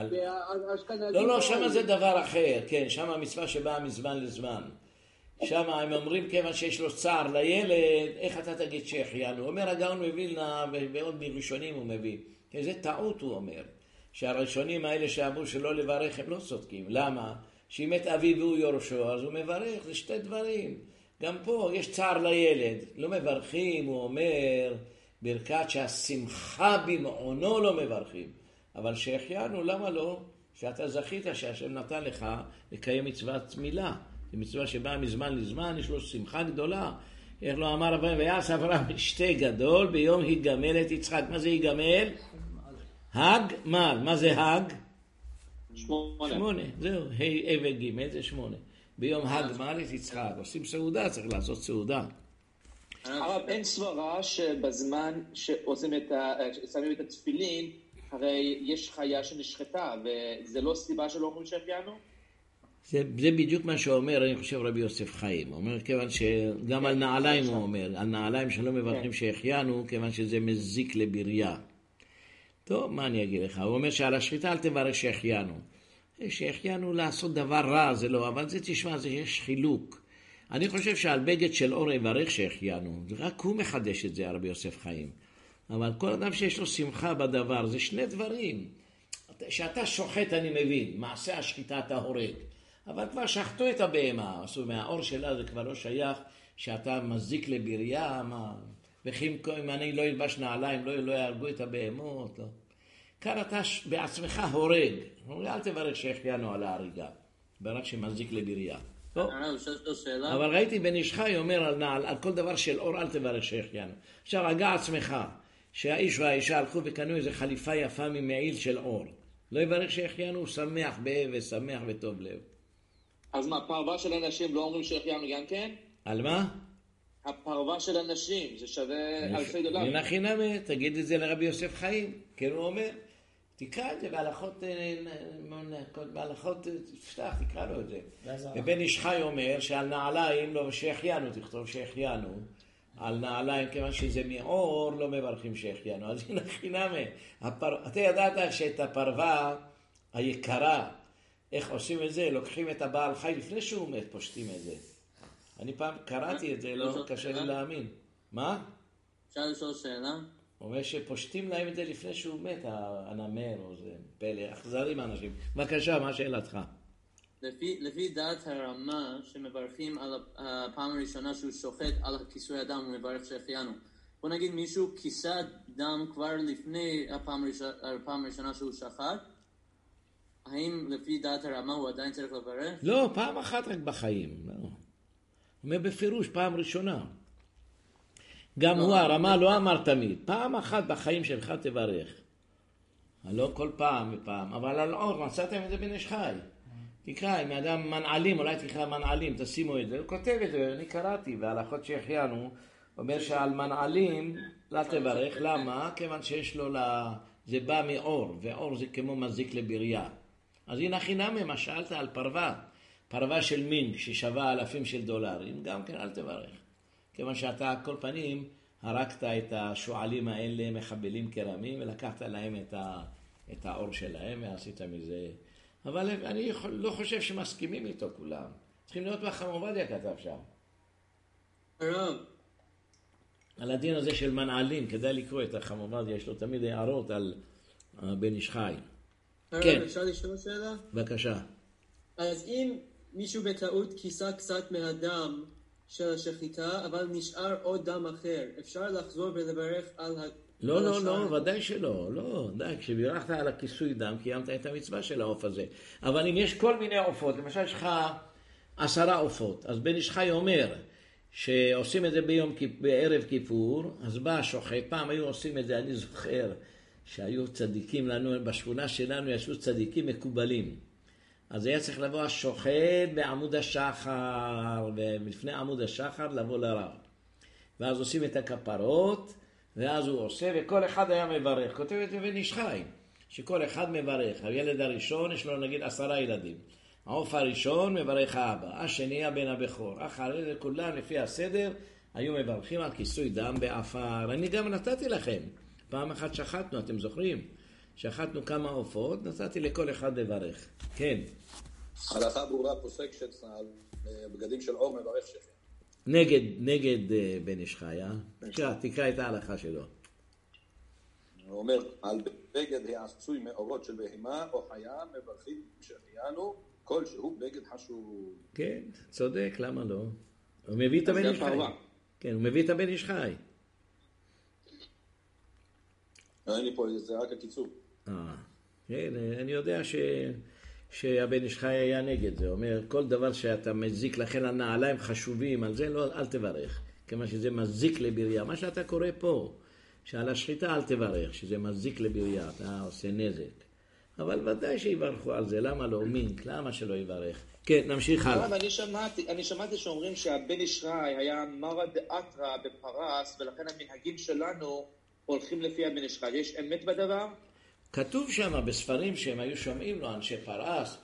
לא, שם זה דבר אחר, כן, שם המצווה שבאה מזמן לזמן. שם הם אומרים כיוון שיש לו צער לילד, איך אתה תגיד שהחיינו? אומר הגאון מווילנה, ועוד מראשונים הוא מביא. זה טעות הוא אומר, שהראשונים האלה שאמרו שלא לברך הם לא צודקים. למה? שאם את אביו והוא יורשו, אז הוא מברך, זה שתי דברים. גם פה יש צער לילד, לא מברכים, הוא אומר, ברכת שהשמחה במעונו לא מברכים. אבל שהחיינו, למה לא? שאתה זכית שהשם נתן לך לקיים מצוות מילה. זו מצווה שבאה מזמן לזמן, יש לו שמחה גדולה. איך לא אמר אברהם, ויעש אברהם שתי גדול ביום היגמל את יצחק. מה זה היגמל? הגמל. מה זה הג? 8. זהו, ה' וג' זה 8. ביום הגמל את יצחק. עושים סעודה, צריך לעשות סעודה. הרב, אין סברה שבזמן ששמים את התפילין, הרי יש חיה שנשחטה, וזה לא סיבה שלא אומרים שהחיינו? זה בדיוק מה שאומר, אני חושב רבי יוסף חיים. הוא אומר, כיוון שגם על נעליים הוא אומר, על נעליים שלא מברכים שהחיינו, כיוון שזה מזיק לבריה. טוב, מה אני אגיד לך? הוא אומר שעל השחיטה אל תברך שהחיינו. שהחיינו לעשות דבר רע, זה לא, אבל זה תשמע, זה יש חילוק. אני חושב שעל בגד של אור יברך שהחיינו, רק הוא מחדש את זה, רבי יוסף חיים. אבל כל אדם שיש לו שמחה בדבר, זה שני דברים. שאתה שוחט אני מבין, מעשה השחיטה אתה הורג. אבל כבר שחטו את הבהמה, עשו מהאור שלה זה כבר לא שייך, שאתה מזיק לבריה, וכי אם אני לא ילבש נעליים, לא יהרגו את הבהמות, לא. כאן אתה בעצמך הורג. אל תברך שהחיינו על ההריגה, ברק שמזיק לבריה. אבל ראיתי בן איש חי אומר על כל דבר של אור אל תברך שהחיינו. עכשיו הגע עצמך, שהאיש והאישה הלכו וקנו איזו חליפה יפה ממעיל של אור. לא יברך שהחיינו, הוא שמח ושמח וטוב לב. אז מה, פרווה של אנשים לא אומרים שהחיינו גם כן? על מה? הפרווה של אנשים, זה שווה אלפי דולרים. מנחי נמה, תגיד את זה לרבי יוסף חיים, כן הוא אומר, תקרא את זה בהלכות, תפתח, תקרא לו את זה. ובן איש חי אומר שעל נעליים לא שהחיינו, תכתוב שהחיינו, על נעליים כיוון שזה מאור לא מברכים שהחיינו, אז מנחי נמה. אתה ידעת שאת הפרווה היקרה, איך עושים את זה? לוקחים את הבעל חי לפני שהוא מת, פושטים את זה. אני פעם קראתי את זה, לא קשה לי להאמין. מה? אפשר לשאול שאלה? הוא אומר שפושטים להם את זה לפני שהוא מת, הנמר או זה פלא, אכזרים האנשים. בבקשה, מה שאלתך? לפי דעת הרמה שמברכים על הפעם הראשונה שהוא שוחט על כיסוי הדם ומברך שהחיינו. בוא נגיד מישהו כיסה דם כבר לפני הפעם הראשונה שהוא שחט, האם לפי דעת הרמה הוא עדיין צריך לברך? לא, פעם אחת רק בחיים. לא. הוא אומר בפירוש, פעם ראשונה. גם הוא הרמה לא אמר תמיד. פעם אחת בחיים שלך תברך. לא כל פעם ופעם. אבל על אור, מצאתם את זה בן איש חי. תקרא, אם אדם מנעלים, אולי תקרא מנעלים, תשימו את זה. הוא כותב את זה, אני קראתי, והלכות שהחיינו, אומר שעל מנעלים לא תברך. למה? כיוון שיש לו, זה בא מאור, ואור זה כמו מזיק לבריה. אז הנה חינם מה שאלת על פרווה. פרווה של מינג ששווה אלפים של דולרים, גם כן אל תברך. כיוון שאתה כל פנים הרגת את השועלים האלה, מחבלים קרמים, ולקחת להם את האור שלהם ועשית מזה. אבל אני לא חושב שמסכימים איתו כולם. צריכים להיות מה חכם עובדיה כתב שם. הרב. על הדין הזה של מנעלים, כדאי לקרוא את חכם עובדיה, יש לו תמיד הערות על בן איש חי. כן. אפשר לשאול שאלה? בבקשה. אז אם מישהו בטעות כיסה קצת מהדם של השחיטה, אבל נשאר עוד דם אחר, אפשר לחזור ולברך על לא, ודאי שלא, לא, די, כשבירכת על הכיסוי דם, קיימת את המצווה של העוף הזה. אבל אם יש כל מיני עופות, למשל יש לך 10 עופות, אז בן איש חי אומר שעושים את זה בערב כיפור, אז בא השוחט, פעם היו עושים את זה, אני זוכר שהיו צדיקים לנו, בשכונה שלנו ישבו צדיקים מקובלים. אז היה צריך לבוא השוחט בעמוד השחר, ולפני עמוד השחר לבוא לרב. ואז עושים את הכפרות, ואז הוא עושה, וכל אחד היה מברך. כותב את זה בן איש חי, שכל אחד מברך. הילד הראשון יש לו נגיד 10 ילדים. העוף הראשון מברך האבא, השני הבן הבכור. אחרי זה כולם לפי הסדר היו מברכים על כיסוי דם באפר. אני גם נתתי לכם. פעם אחת שחטנו, אתם זוכרים? שחטנו כמה עופות, נתתי לכל אחד לברך. כן. הלכה ברורה פוסק שעל בגדים של אור מברך שכם. נגד בן איש חי, תקרא את ההלכה שלו. הוא אומר, על בגד העשוי מאורות של בהמה או חיה, מברכים שהחיינו, כל שהוא בגד חשוב. כן, צודק, למה לא? הוא מביא את הבן איש חי. כן, הוא מביא את הבן איש חי. אין לי פה, זה רק הקיצור. כן, אני יודע שהבן איש חי היה נגד זה. הוא אומר, כל דבר שאתה מזיק, לכן הנעליים חשובים, על זה לא, אל תברך. כמה שזה מזיק לבריה. מה שאתה קורא פה, שעל השחיטה אל תברך, שזה מזיק לבריה, אתה עושה נזק. אבל ודאי שיברכו על זה, למה לא? מינק, למה שלא יברך? כן, נמשיך הלאה. אני שמעתי שאומרים שהבן איש חי היה מרא דאתרא בפרס, ולכן המנהגים שלנו הולכים לפי הבן איש חי. יש אמת בדבר? כתוב שם בספרים שהם היו שומעים לו, אנשי פרס,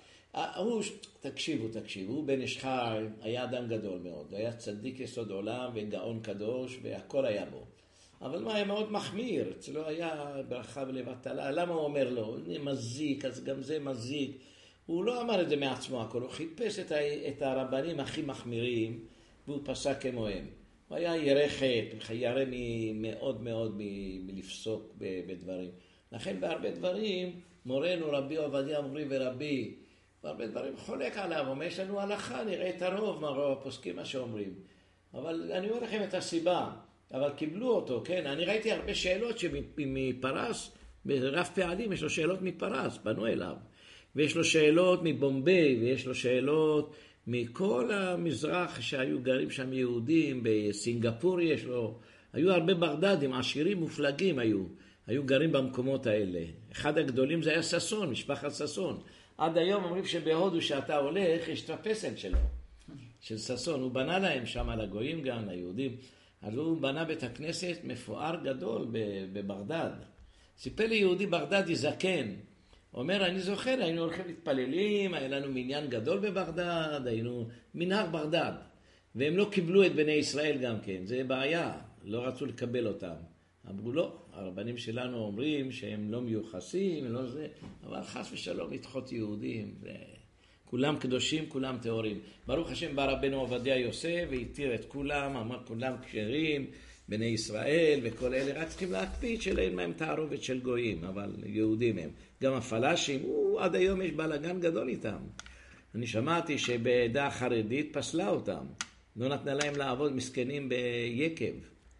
תקשיבו, בן איש חי היה אדם גדול מאוד, היה צדיק יסוד עולם וגאון קדוש והכל היה בו. אבל מה, היה מאוד מחמיר, אצלו היה ברכה ולבטלה. למה הוא אומר לו? זה מזיק, אז גם זה מזיק. הוא לא אמר את זה מעצמו הכל, הוא חיפש את הרבנים הכי מחמירים והוא פסק כמוהם. הוא היה ירא מאוד מאוד מלפסוק בדברים. לכן בהרבה דברים, מורנו רבי עובדיה אמרי ורבי, בהרבה דברים חולק עליו, אומר יש לנו הלכה, נראה את הרוב, הרוב הפוסקים מה שאומרים. אבל אני אומר לכם את הסיבה, אבל קיבלו אותו, כן? אני ראיתי הרבה שאלות שמפרס, ברב פעלים יש לו שאלות מפרס, פנו אליו. ויש לו שאלות מבומביי, ויש לו שאלות מכל המזרח שהיו גרים שם יהודים, בסינגפור יש לו, היו הרבה בגדדים, עשירים מופלגים היו גרים במקומות האלה. אחד הגדולים זה היה ססון, משפחת ססון. עד היום אומרים שבהודו שאתה הולך, יש את הפסל שלו, של ססון. הוא בנה להם שם על הגויים גם, היהודים. אז הוא בנה בית הכנסת מפואר גדול בבגדד. סיפר לי יהודי בגדדי זקן. אומר, אני זוכר, היינו הולכים להתפללים, היה לנו מניין גדול בבגדד, היינו מנהר בגדד. והם לא קיבלו את בני ישראל גם כן, זה בעיה, לא רצו לקבל אותם. אמרו לא, הרבנים שלנו אומרים שהם לא מיוחסים, לא זה, אבל חס ושלום לדחות יהודים, כולם קדושים, כולם טהורים. ברוך השם בא רבנו עובדיה יוסף והתיר את כולם, אמר כולם כשרים, בני ישראל וכל אלה, רק צריכים להקפיד שאין מהם תערובת של גויים, אבל יהודים הם. גם הפלאשים, עד היום יש בלגן גדול איתם. אני שמעתי שבעדה החרדית פסלה אותם, לא נתנה להם לעבוד, מסכנים ביקב.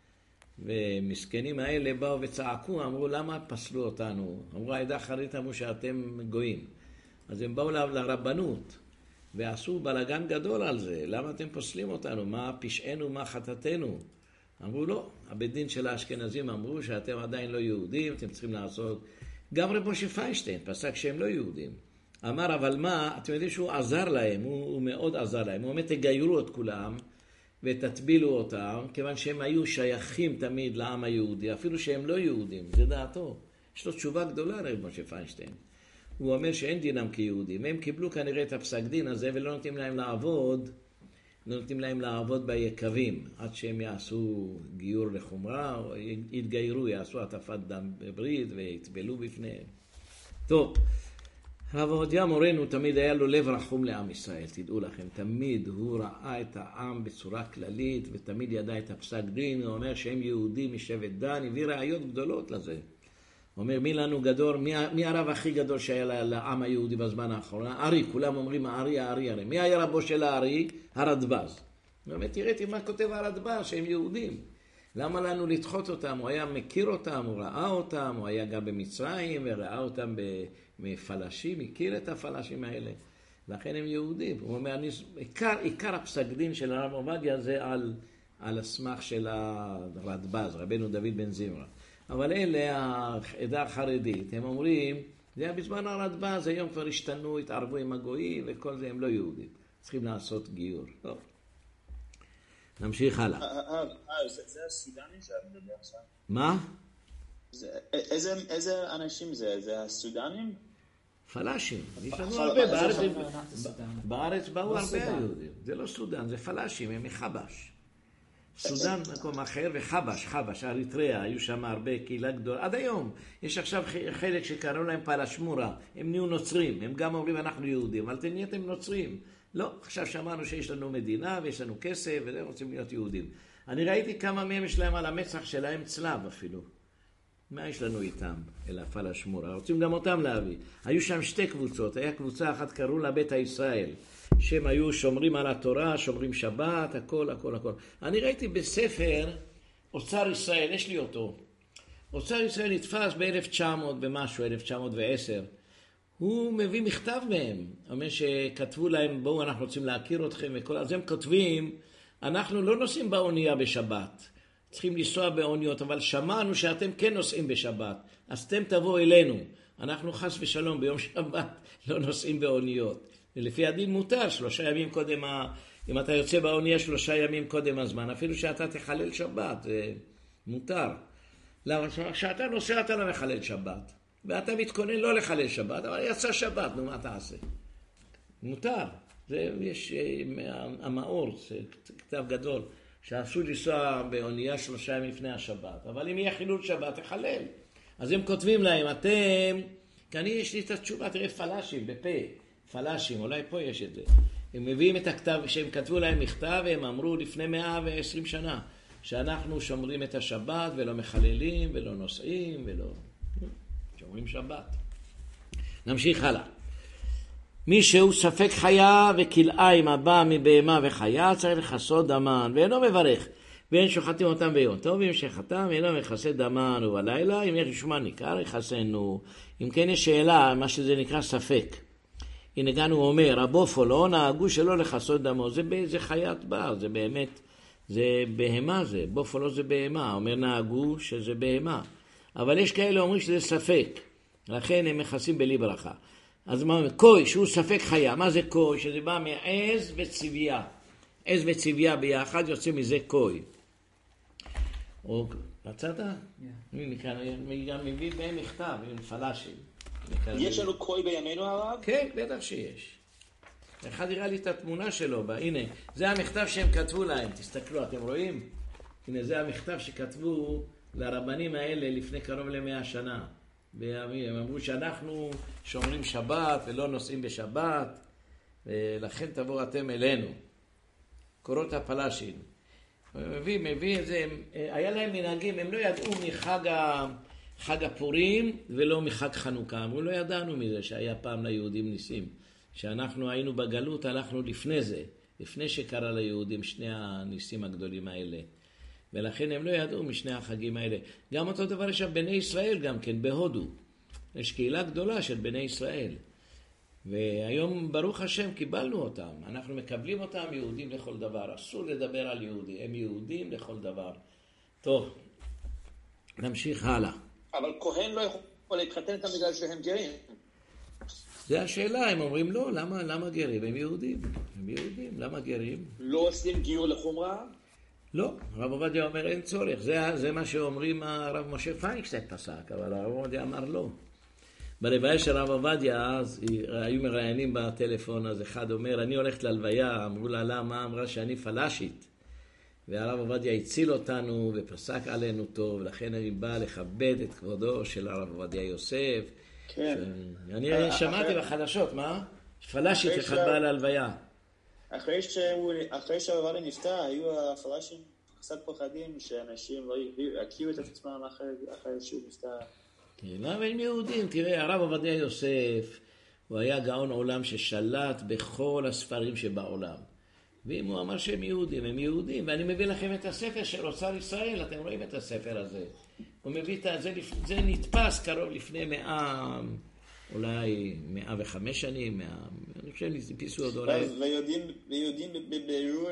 ומסכנים האלה באו וצעקו, אמרו למה פסלו אותנו? אמרו העדה החרדית אמרו שאתם גויים. אז הם באו לרבנות ועשו בלגן גדול על זה. למה אתם פוסלים אותנו? מה פשענו, מה חטאתנו? אמרו לא, הבית דין של האשכנזים אמרו שאתם עדיין לא יהודים, אתם צריכים לעשות. גם רב משה פיינשטיין פסק שהם לא יהודים. אמר אבל מה, אתם יודעים שהוא עזר להם, הוא מאוד עזר להם. הוא אומר תגיירו את כולם ותטבילו אותם, כיוון שהם היו שייכים תמיד לעם היהודי, אפילו שהם לא יהודים, זה דעתו. יש לו תשובה גדולה לרב משה פיינשטיין. הוא אומר שאין דינם כיהודים. הם קיבלו כנראה את הפסק דין הזה ולא נותנים להם לעבוד, לא נותנים להם לעבוד ביקבים, עד שהם יעשו גיור לחומרה, או יתגיירו, יעשו עטפת דם בברית ויטבלו בפניהם. טוב, הרב עובדיה מורנו תמיד היה לו לב רחום לעם ישראל, תדעו לכם, תמיד הוא ראה את העם בצורה כללית, ותמיד ידע את הפסק דין, הוא אומר שהם יהודים משבט דן, הביא ראיות גדולות לזה. הוא אומר, מי לנו גדול, מי הרב הכי גדול שהיה לעם היהודי בזמן האחרון? ארי, כולם אומרים ארי. מי היה רבו של הארי? הרדב"ז. הוא אומר, תראיתי מה כותב הרדב"ז, שהם יהודים. למה לנו לדחות אותם? הוא היה מכיר אותם, הוא ראה אותם, הוא היה גם במצרים, וראה אותם מפלשים, מכיר את הפלשים האלה. לכן הם יהודים. הוא אומר, עיקר הפסק דין של הרב עובדיה זה על הסמך של הרדב"ז, רבנו דוד בן זמרה. אבל אלה, העדה החרדית, הם אומרים, זה היה בזמן הרדב"ז, היום כבר השתנו, התערבו עם הגויים, וכל זה הם לא יהודים. צריכים לעשות גיור. טוב. נמשיך הלאה. זה הסודנים שאת מדבר עכשיו? מה? איזה אנשים זה? זה הסודנים? פלשים. יש לנו הרבה, בארץ באו הרבה יהודים. זה לא סודן, זה פלשים, הם מחבש. סודן מקום אחר, וחבש, אריתריאה, היו שם הרבה קהילה גדולה. עד היום, יש עכשיו חלק שקראו להם פלשמורה, הם נהיו נוצרים, הם גם אומרים אנחנו יהודים, אבל נהייתם נוצרים. לא, עכשיו שמענו שיש לנו מדינה ויש לנו כסף והם רוצים להיות יהודים. אני ראיתי כמה מהם יש להם על המצח שלהם צלב אפילו. מה יש לנו איתם? אלא פלשמורה. רוצים גם אותם להביא. היו שם שתי קבוצות, היה קבוצה אחת קראו לה בית הישראל. שהם היו שומרים על התורה, שומרים שבת, הכל. אני ראיתי בספר אוצר ישראל, יש לי אותו. אוצר ישראל נתפס ב-1900 במשהו, 1910. הוא מביא מכתב מהם. אומר שכתבו להם, בואו אנחנו רוצים להכיר אתכם וכל. אז הם כותבים, אנחנו לא נוסעים באונייה בשבת. צריכים לנסוע באוניות, אבל שמענו שאתם כן נוסעים בשבת. אז אתם תבואו אלינו. אנחנו חס ושלום ביום שבת לא נוסעים באוניות. ולפי הדין מותר 3 ימים קודם, אם אתה יוצא באונייה 3 ימים קודם הזמן, אפילו שאתה תחלל שבת, זה מותר. למה? כשאתה נוסע אתה לא מחלל שבת, ואתה מתכונן לא לחלל שבת, אבל יצא שבת, נו מה תעשה? מותר. זה יש המאור, זה כתב גדול, שאסור לנסוע באונייה 3 ימים לפני השבת, אבל אם יהיה חילול שבת, תחלל. אז הם כותבים להם, אתם, כי אני יש לי את התשובה, תראה פלשים בפה. פלשים, אולי פה יש את זה. הם מביאים את הכתב, שהם כתבו להם מכתב, הם אמרו לפני 120 שנה, שאנחנו שומרים את השבת ולא מחללים ולא נוסעים ולא... שומרים שבת. נמשיך הלאה. מי שהוא ספק חיה וכלאיים הבא מבהמה וחיה, צריך לחסות דמן, ואינו מברך, ואין שוחטים אותם ביום טוב, אם שחטם, אינו מכסה דמן ובלילה, אם יש שומן ניכר, יחסנו. אם כן יש שאלה, מה שזה נקרא ספק. הנה כאן הוא אומר, הבופו לא נהגו שלא לחסות דמו, זה חיית בר, זה באמת, זה בהמה זה, בופו לא זה בהמה, אומר נהגו שזה בהמה. אבל יש כאלה אומרים שזה ספק, לכן הם מכסים בלי ברכה. אז מה אומר, קוי, שהוא ספק חיה, מה זה קוי? שזה בא מעז וצביה. עז וצביה ביחד יוצא מזה קוי. או, מצאת? מי גם מביא בהם מכתב, עם פלשים. יש לנו קוי בימינו הרב? כן, בטח שיש. אחד הראה לי את התמונה שלו, הנה, זה המכתב שהם כתבו להם, תסתכלו, אתם רואים? הנה, זה המכתב שכתבו לרבנים האלה לפני קרוב ל100 שנה. הם אמרו שאנחנו שומרים שבת ולא נוסעים בשבת, ולכן תבואו אתם אלינו. קורות הפלשים. מביא את זה, היה להם מנהגים, הם לא ידעו חג הפורים ולא מחג חנוכה. אמרו, לא ידענו מזה שהיה פעם ליהודים ניסים. שאנחנו היינו בגלות, הלכנו לפני זה, לפני שקרה ליהודים שני הניסים הגדולים האלה. ולכן הם לא ידעו משני החגים האלה. גם אותו דבר יש בני ישראל גם כן, בהודו. יש קהילה גדולה של בני ישראל. והיום ברוך השם קיבלנו אותם. אנחנו מקבלים אותם יהודים לכל דבר. אסור לדבר על יהודי, הם יהודים לכל דבר. טוב, נמשיך הלאה. אבל כהן לא יכול להתחתן איתם בגלל שהם גרים. זה השאלה, הם אומרים לא, למה גרים? הם יהודים, למה גרים? לא עושים גיור לחומרה? לא, הרב עובדיה אומר אין צורך, זה מה שאומרים הרב משה פיינשטיין פסק, אבל הרב עובדיה אמר לא. בלוויה של הרב עובדיה, אז היו מראיינים בטלפון, אז אחד אומר, אני הולכת ללוויה, אמרו לה למה, אמרה שאני פלאשית. והרב עובדיה הציל אותנו ופסק עלינו טוב, ולכן אני בא לכבד את כבודו של הרב עובדיה יוסף. כן. אני שמעתי בחדשות, מה? פלאשית אחד בא להלוויה. אחרי שהרב עובדיה נפטר, היו הפלאשים קצת פוחדים שאנשים לא יכירו את עצמם אחרי שהוא נפטר. כן, אבל הם יהודים, תראה, הרב עובדיה יוסף, הוא היה גאון עולם ששלט בכל הספרים שבעולם. ואם הוא אמר שהם יהודים, הם יהודים. ואני מביא לכם את הספר של אוצר ישראל, אתם רואים את הספר הזה. הוא מביא את זה, זה נתפס קרוב לפני 100, אולי 105 שנים, אני חושב נתפיסו עוד אולי. ויודעים בבירור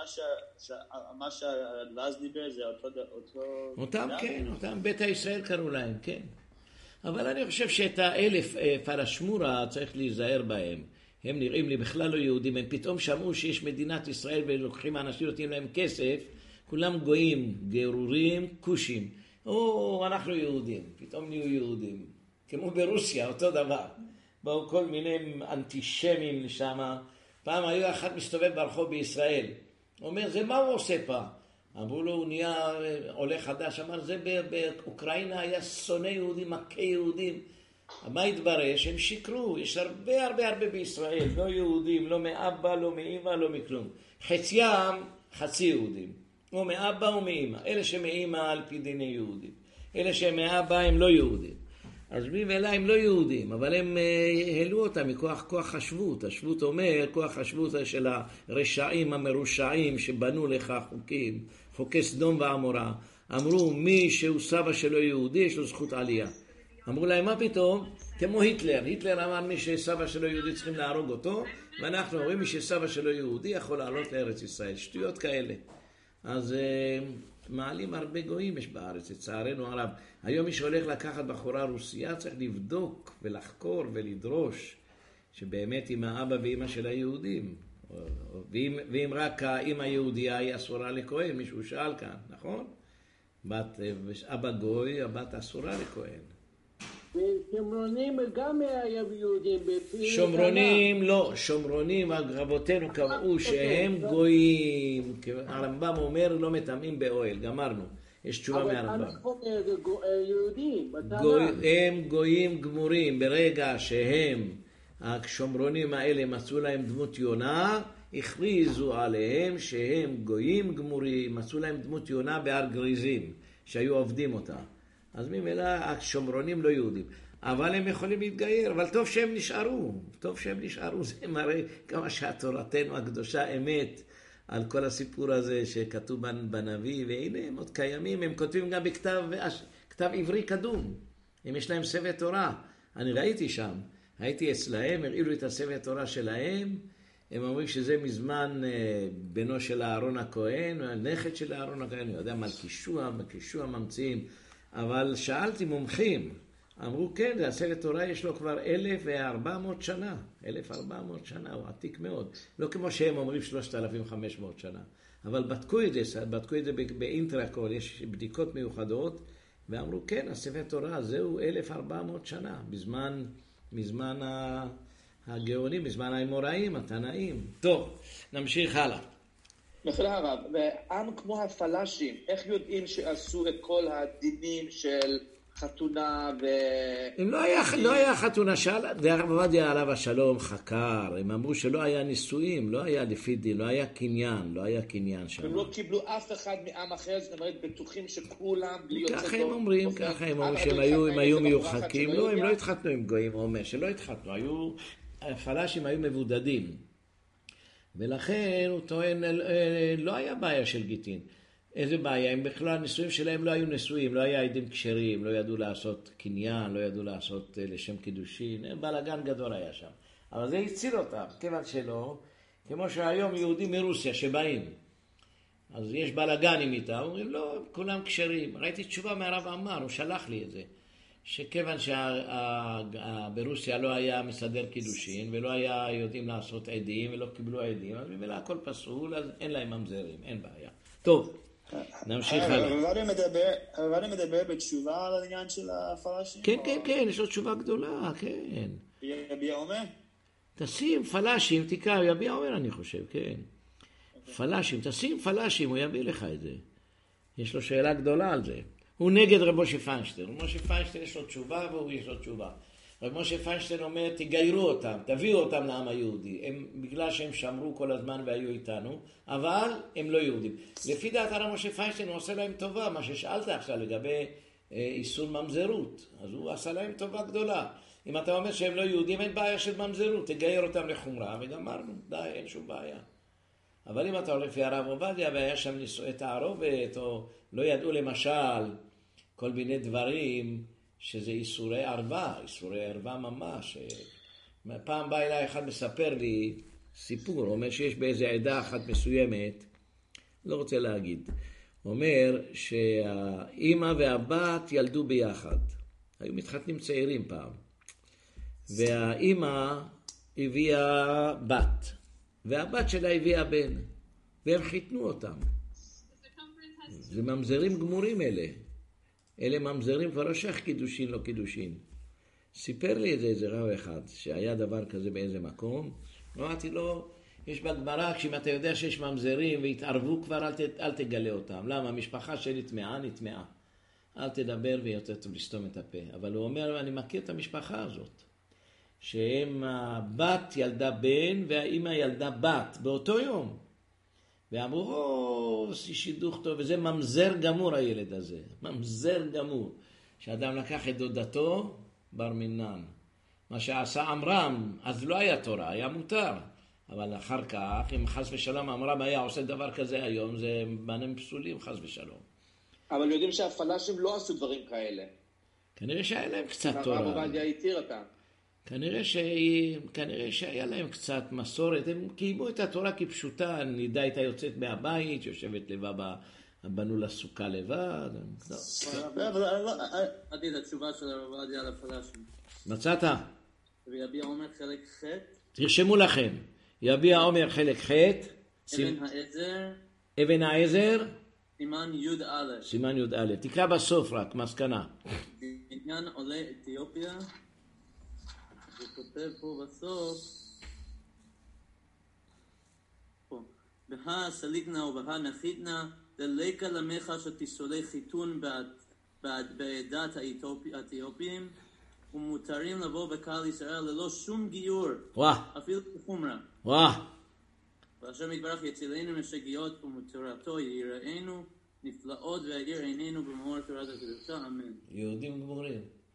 שמה שהלז דיבר זה אותו... אותם כן, אותם בית הישראל קראו להם, כן. אבל אני חושב שאת 1000 פלשמורה צריך להיזהר בהם. הם נראים לי בכלל לא יהודים, הם פתאום שמעו שיש מדינת ישראל ולוקחים אנשים, נותנים להם כסף, כולם גויים, גרורים, כושים. אנחנו יהודים, פתאום נהיו יהודים. כמו ברוסיה, אותו דבר. באו כל מיני אנטישמים לשם. פעם היה אחד מסתובב ברחוב בישראל. הוא אומר, זה מה הוא עושה פעם? אמרו לו, הוא נהיה עולה חדש. אמר, זה באוקראינה היה שונא יהודים, מכה יהודים. מה התברר? שהם שיקרו. יש הרבה בישראל. לא יהודים, לא מאבא, לא מאמא, לא מכלום. חציים, חצי יהודים. או מאבא או מאמא. אלה שמאמא על פי דיני יהודים. אלה שמאבא הם לא יהודים. אז ממילא הם לא יהודים, אבל הם העלו אותם מכוח כוח השבות. השבות אומר, כוח השבות של הרשעים המרושעים שבנו לך חוקים, חוקי סדום ועמורה. אמרו, מי שהוא סבא שלו יהודי, יש לו זכות עלייה. אמרו להם, מה פתאום? כמו היטלר. היטלר אמר, מי שסבא שלו יהודי צריכים להרוג אותו, ואנחנו אומרים, מי שסבא שלו יהודי יכול לעלות לארץ ישראל. שטויות כאלה. אז מעלים הרבה גויים יש בארץ, לצערנו הרב. היום מי שהולך לקחת בחורה רוסיה צריך לבדוק ולחקור ולדרוש שבאמת עם האבא ואמא של היהודים. ואם רק האמא יהודייה היא אסורה לכהן, מישהו שאל כאן, נכון? אבא גוי, הבת אסורה לכהן. ושומרונים גם היה יהודים. שומרונים לא, שומרונים רבותינו קבעו שהם גויים. הרמב"ם אומר לא מטמאים באוהל, גמרנו. יש תשובה מהרמב"ם. אבל אנחנו יהודים, הם גויים גמורים. ברגע שהם, השומרונים האלה מצאו להם דמות יונה, הכריזו עליהם שהם גויים גמורים, מצאו להם דמות יונה בהר גריזים, שהיו עובדים אותה. אז ממילא השומרונים לא יהודים. אבל הם יכולים להתגייר, אבל טוב שהם נשארו. זה מראה כמה שהתורתנו הקדושה אמת על כל הסיפור הזה שכתוב בנביא, והנה הם עוד קיימים, הם כותבים גם בכתב עברי קדום. הם יש להם ספר תורה. אני ראיתי שם, הייתי אצלהם, הראילו את הספר תורה שלהם, הם אומרים שזה מזמן בנו של אהרון הכהן, הנכד של אהרון הכהן, אני יודע, מלכישוע ממציאים, אבל שאלתי מומחים, אמרו כן, זה הספר תורה יש לו כבר 1400 שנה, 1400 שנה, הוא עתיק מאוד, לא כמו שהם אומרים 3500 שנה, אבל בדקו את זה באינטרקול, יש בדיקות מיוחדות, ואמרו כן, הספר תורה זהו 1400 שנה, מזמן הגאונים, בזמן האמוראים, התנאים. טוב, נמשיך הלאה. מחילה הרב, ועם כמו הפלאשים, איך יודעים שעשו את כל הדינים של חתונה ו... אם לא היה חתונה, הרב עובדיה עליו השלום חקר, הם אמרו שלא היה נישואים, לא היה לפי דין, לא היה קניין שם. הם לא קיבלו אף אחד מעם אחר, זאת אומרת, בטוחים שכולם בלי יוצא טוב. ככה הם אומרים שהם היו מיוחקים, לא, הם לא התחתנו עם גויים, הוא אומר שלא התחתנו, הפלאשים היו מבודדים. ולכן הוא טוען, לא היה בעיה של גיטין. איזה בעיה? אם בכלל נישואים שלהם לא היו נישואים, לא היה עדים כשרים, לא ידעו לעשות קניין, לא ידעו לעשות לשם קידושין, בלגן גדול היה שם. אבל זה הציל אותם, כיוון שלא, כמו שהיום יהודים מרוסיה שבאים, אז יש בלגנים איתה, אומרים לא, כולם כשרים. ראיתי תשובה מהרב עמר, הוא שלח לי את זה. שכיוון שברוסיה לא היה מסדר קידושין, ולא היה יודעים לעשות עדים, ולא קיבלו עדים, אז ממילא הכל פסול, אז אין להם ממזרים, אין בעיה. טוב, נמשיך הלאה. הרב מדבר בתשובה על העניין של הפלאשים? כן, כן, כן, יש לו תשובה גדולה, כן. יביע אומר? תשים פלאשים, תקרא, יביע אומר אני חושב, כן. פלאשים, תשים פלאשים, הוא יביא לך את זה. יש לו שאלה גדולה על זה. הוא נגד רב משה פיינשטיין. רב משה פיינשטיין יש לו תשובה והוא יש לו תשובה. רב משה פיינשטיין אומר, תגיירו אותם, תביאו אותם לעם היהודי. בגלל שהם שמרו כל הזמן והיו איתנו, אבל הם לא יהודים. לפי דעת רב משה פיינשטיין הוא עושה להם טובה, מה ששאלת עכשיו לגבי איסור ממזרות. אז הוא עשה להם טובה גדולה. אם אתה אומר שהם לא יהודים, אין בעיה של ממזרות, תגייר אותם לחומרה, וגמרנו, די, אין שום בעיה. אבל אם אתה הולך לפי הרב עובדיה, והיה שם נישואי תערובת, או לא ידעו למשל כל מיני דברים, שזה איסורי ערווה ממש. פעם בא אליי אחד מספר לי סיפור, הוא אומר שיש באיזה עדה אחת מסוימת, לא רוצה להגיד, הוא אומר שהאמא והבת ילדו ביחד, היו מתחתנים צעירים פעם, והאמא הביאה בת, והבת שלה הביאה בן, והם חיתנו אותם. זה ממזרים גמורים אלה ממזרים כבר לא שייך קידושין, לא קידושין. סיפר לי את זה איזה רב אחד, שהיה דבר כזה באיזה מקום. אמרתי לו, יש בגמרא, כשאם אתה יודע שיש ממזרים והתערבו כבר, אל תגלה אותם. למה? המשפחה שלי נטמעה. אל תדבר ויותר טוב לסתום את הפה. אבל הוא אומר, אני מכיר את המשפחה הזאת. שהם הבת ילדה בן והאמא ילדה בת באותו יום. ואמרו, שידוך טוב, וזה ממזר גמור הילד הזה, ממזר גמור. שאדם לקח את דודתו, בר מינן. מה שעשה עמרם, אז לא היה תורה, היה מותר. אבל אחר כך, אם חס ושלום עמרם היה עושה דבר כזה היום, זה בנים פסולים, חס ושלום. אבל יודעים שהפלאשים לא עשו דברים כאלה. כנראה שהיה להם קצת תורה. הרב עובדיה התיר אותם. כנראה שהיה להם קצת מסורת, הם קיימו את התורה כפשוטה, נידה הייתה יוצאת מהבית, יושבת לבד, בנו לסוכה לבד. עדי, התשובה של הרב עובדיה על הפלאשים. מצאת? ויביע עומר חלק ח'. תרשמו לכם, יביע עומר חלק ח'. אבן העזר. סימן י' סימן י'. תקרא בסוף רק, מסקנה. בעניין עולי אתיופיה. הוא כותב פה בסוף, בהה סליגנה ובהה נחיתנה, דליקה למך שתיסולי חיתון בעדת האתיופים, ומותרים לבוא בקהל ישראל ללא שום גיור, אפילו כחומרה. והשם יתברך יצילנו משגיאות ומותרתו יראינו, נפלאות והאיר עינינו במאור תורת הקדושה, אמן. יהודים גמורים.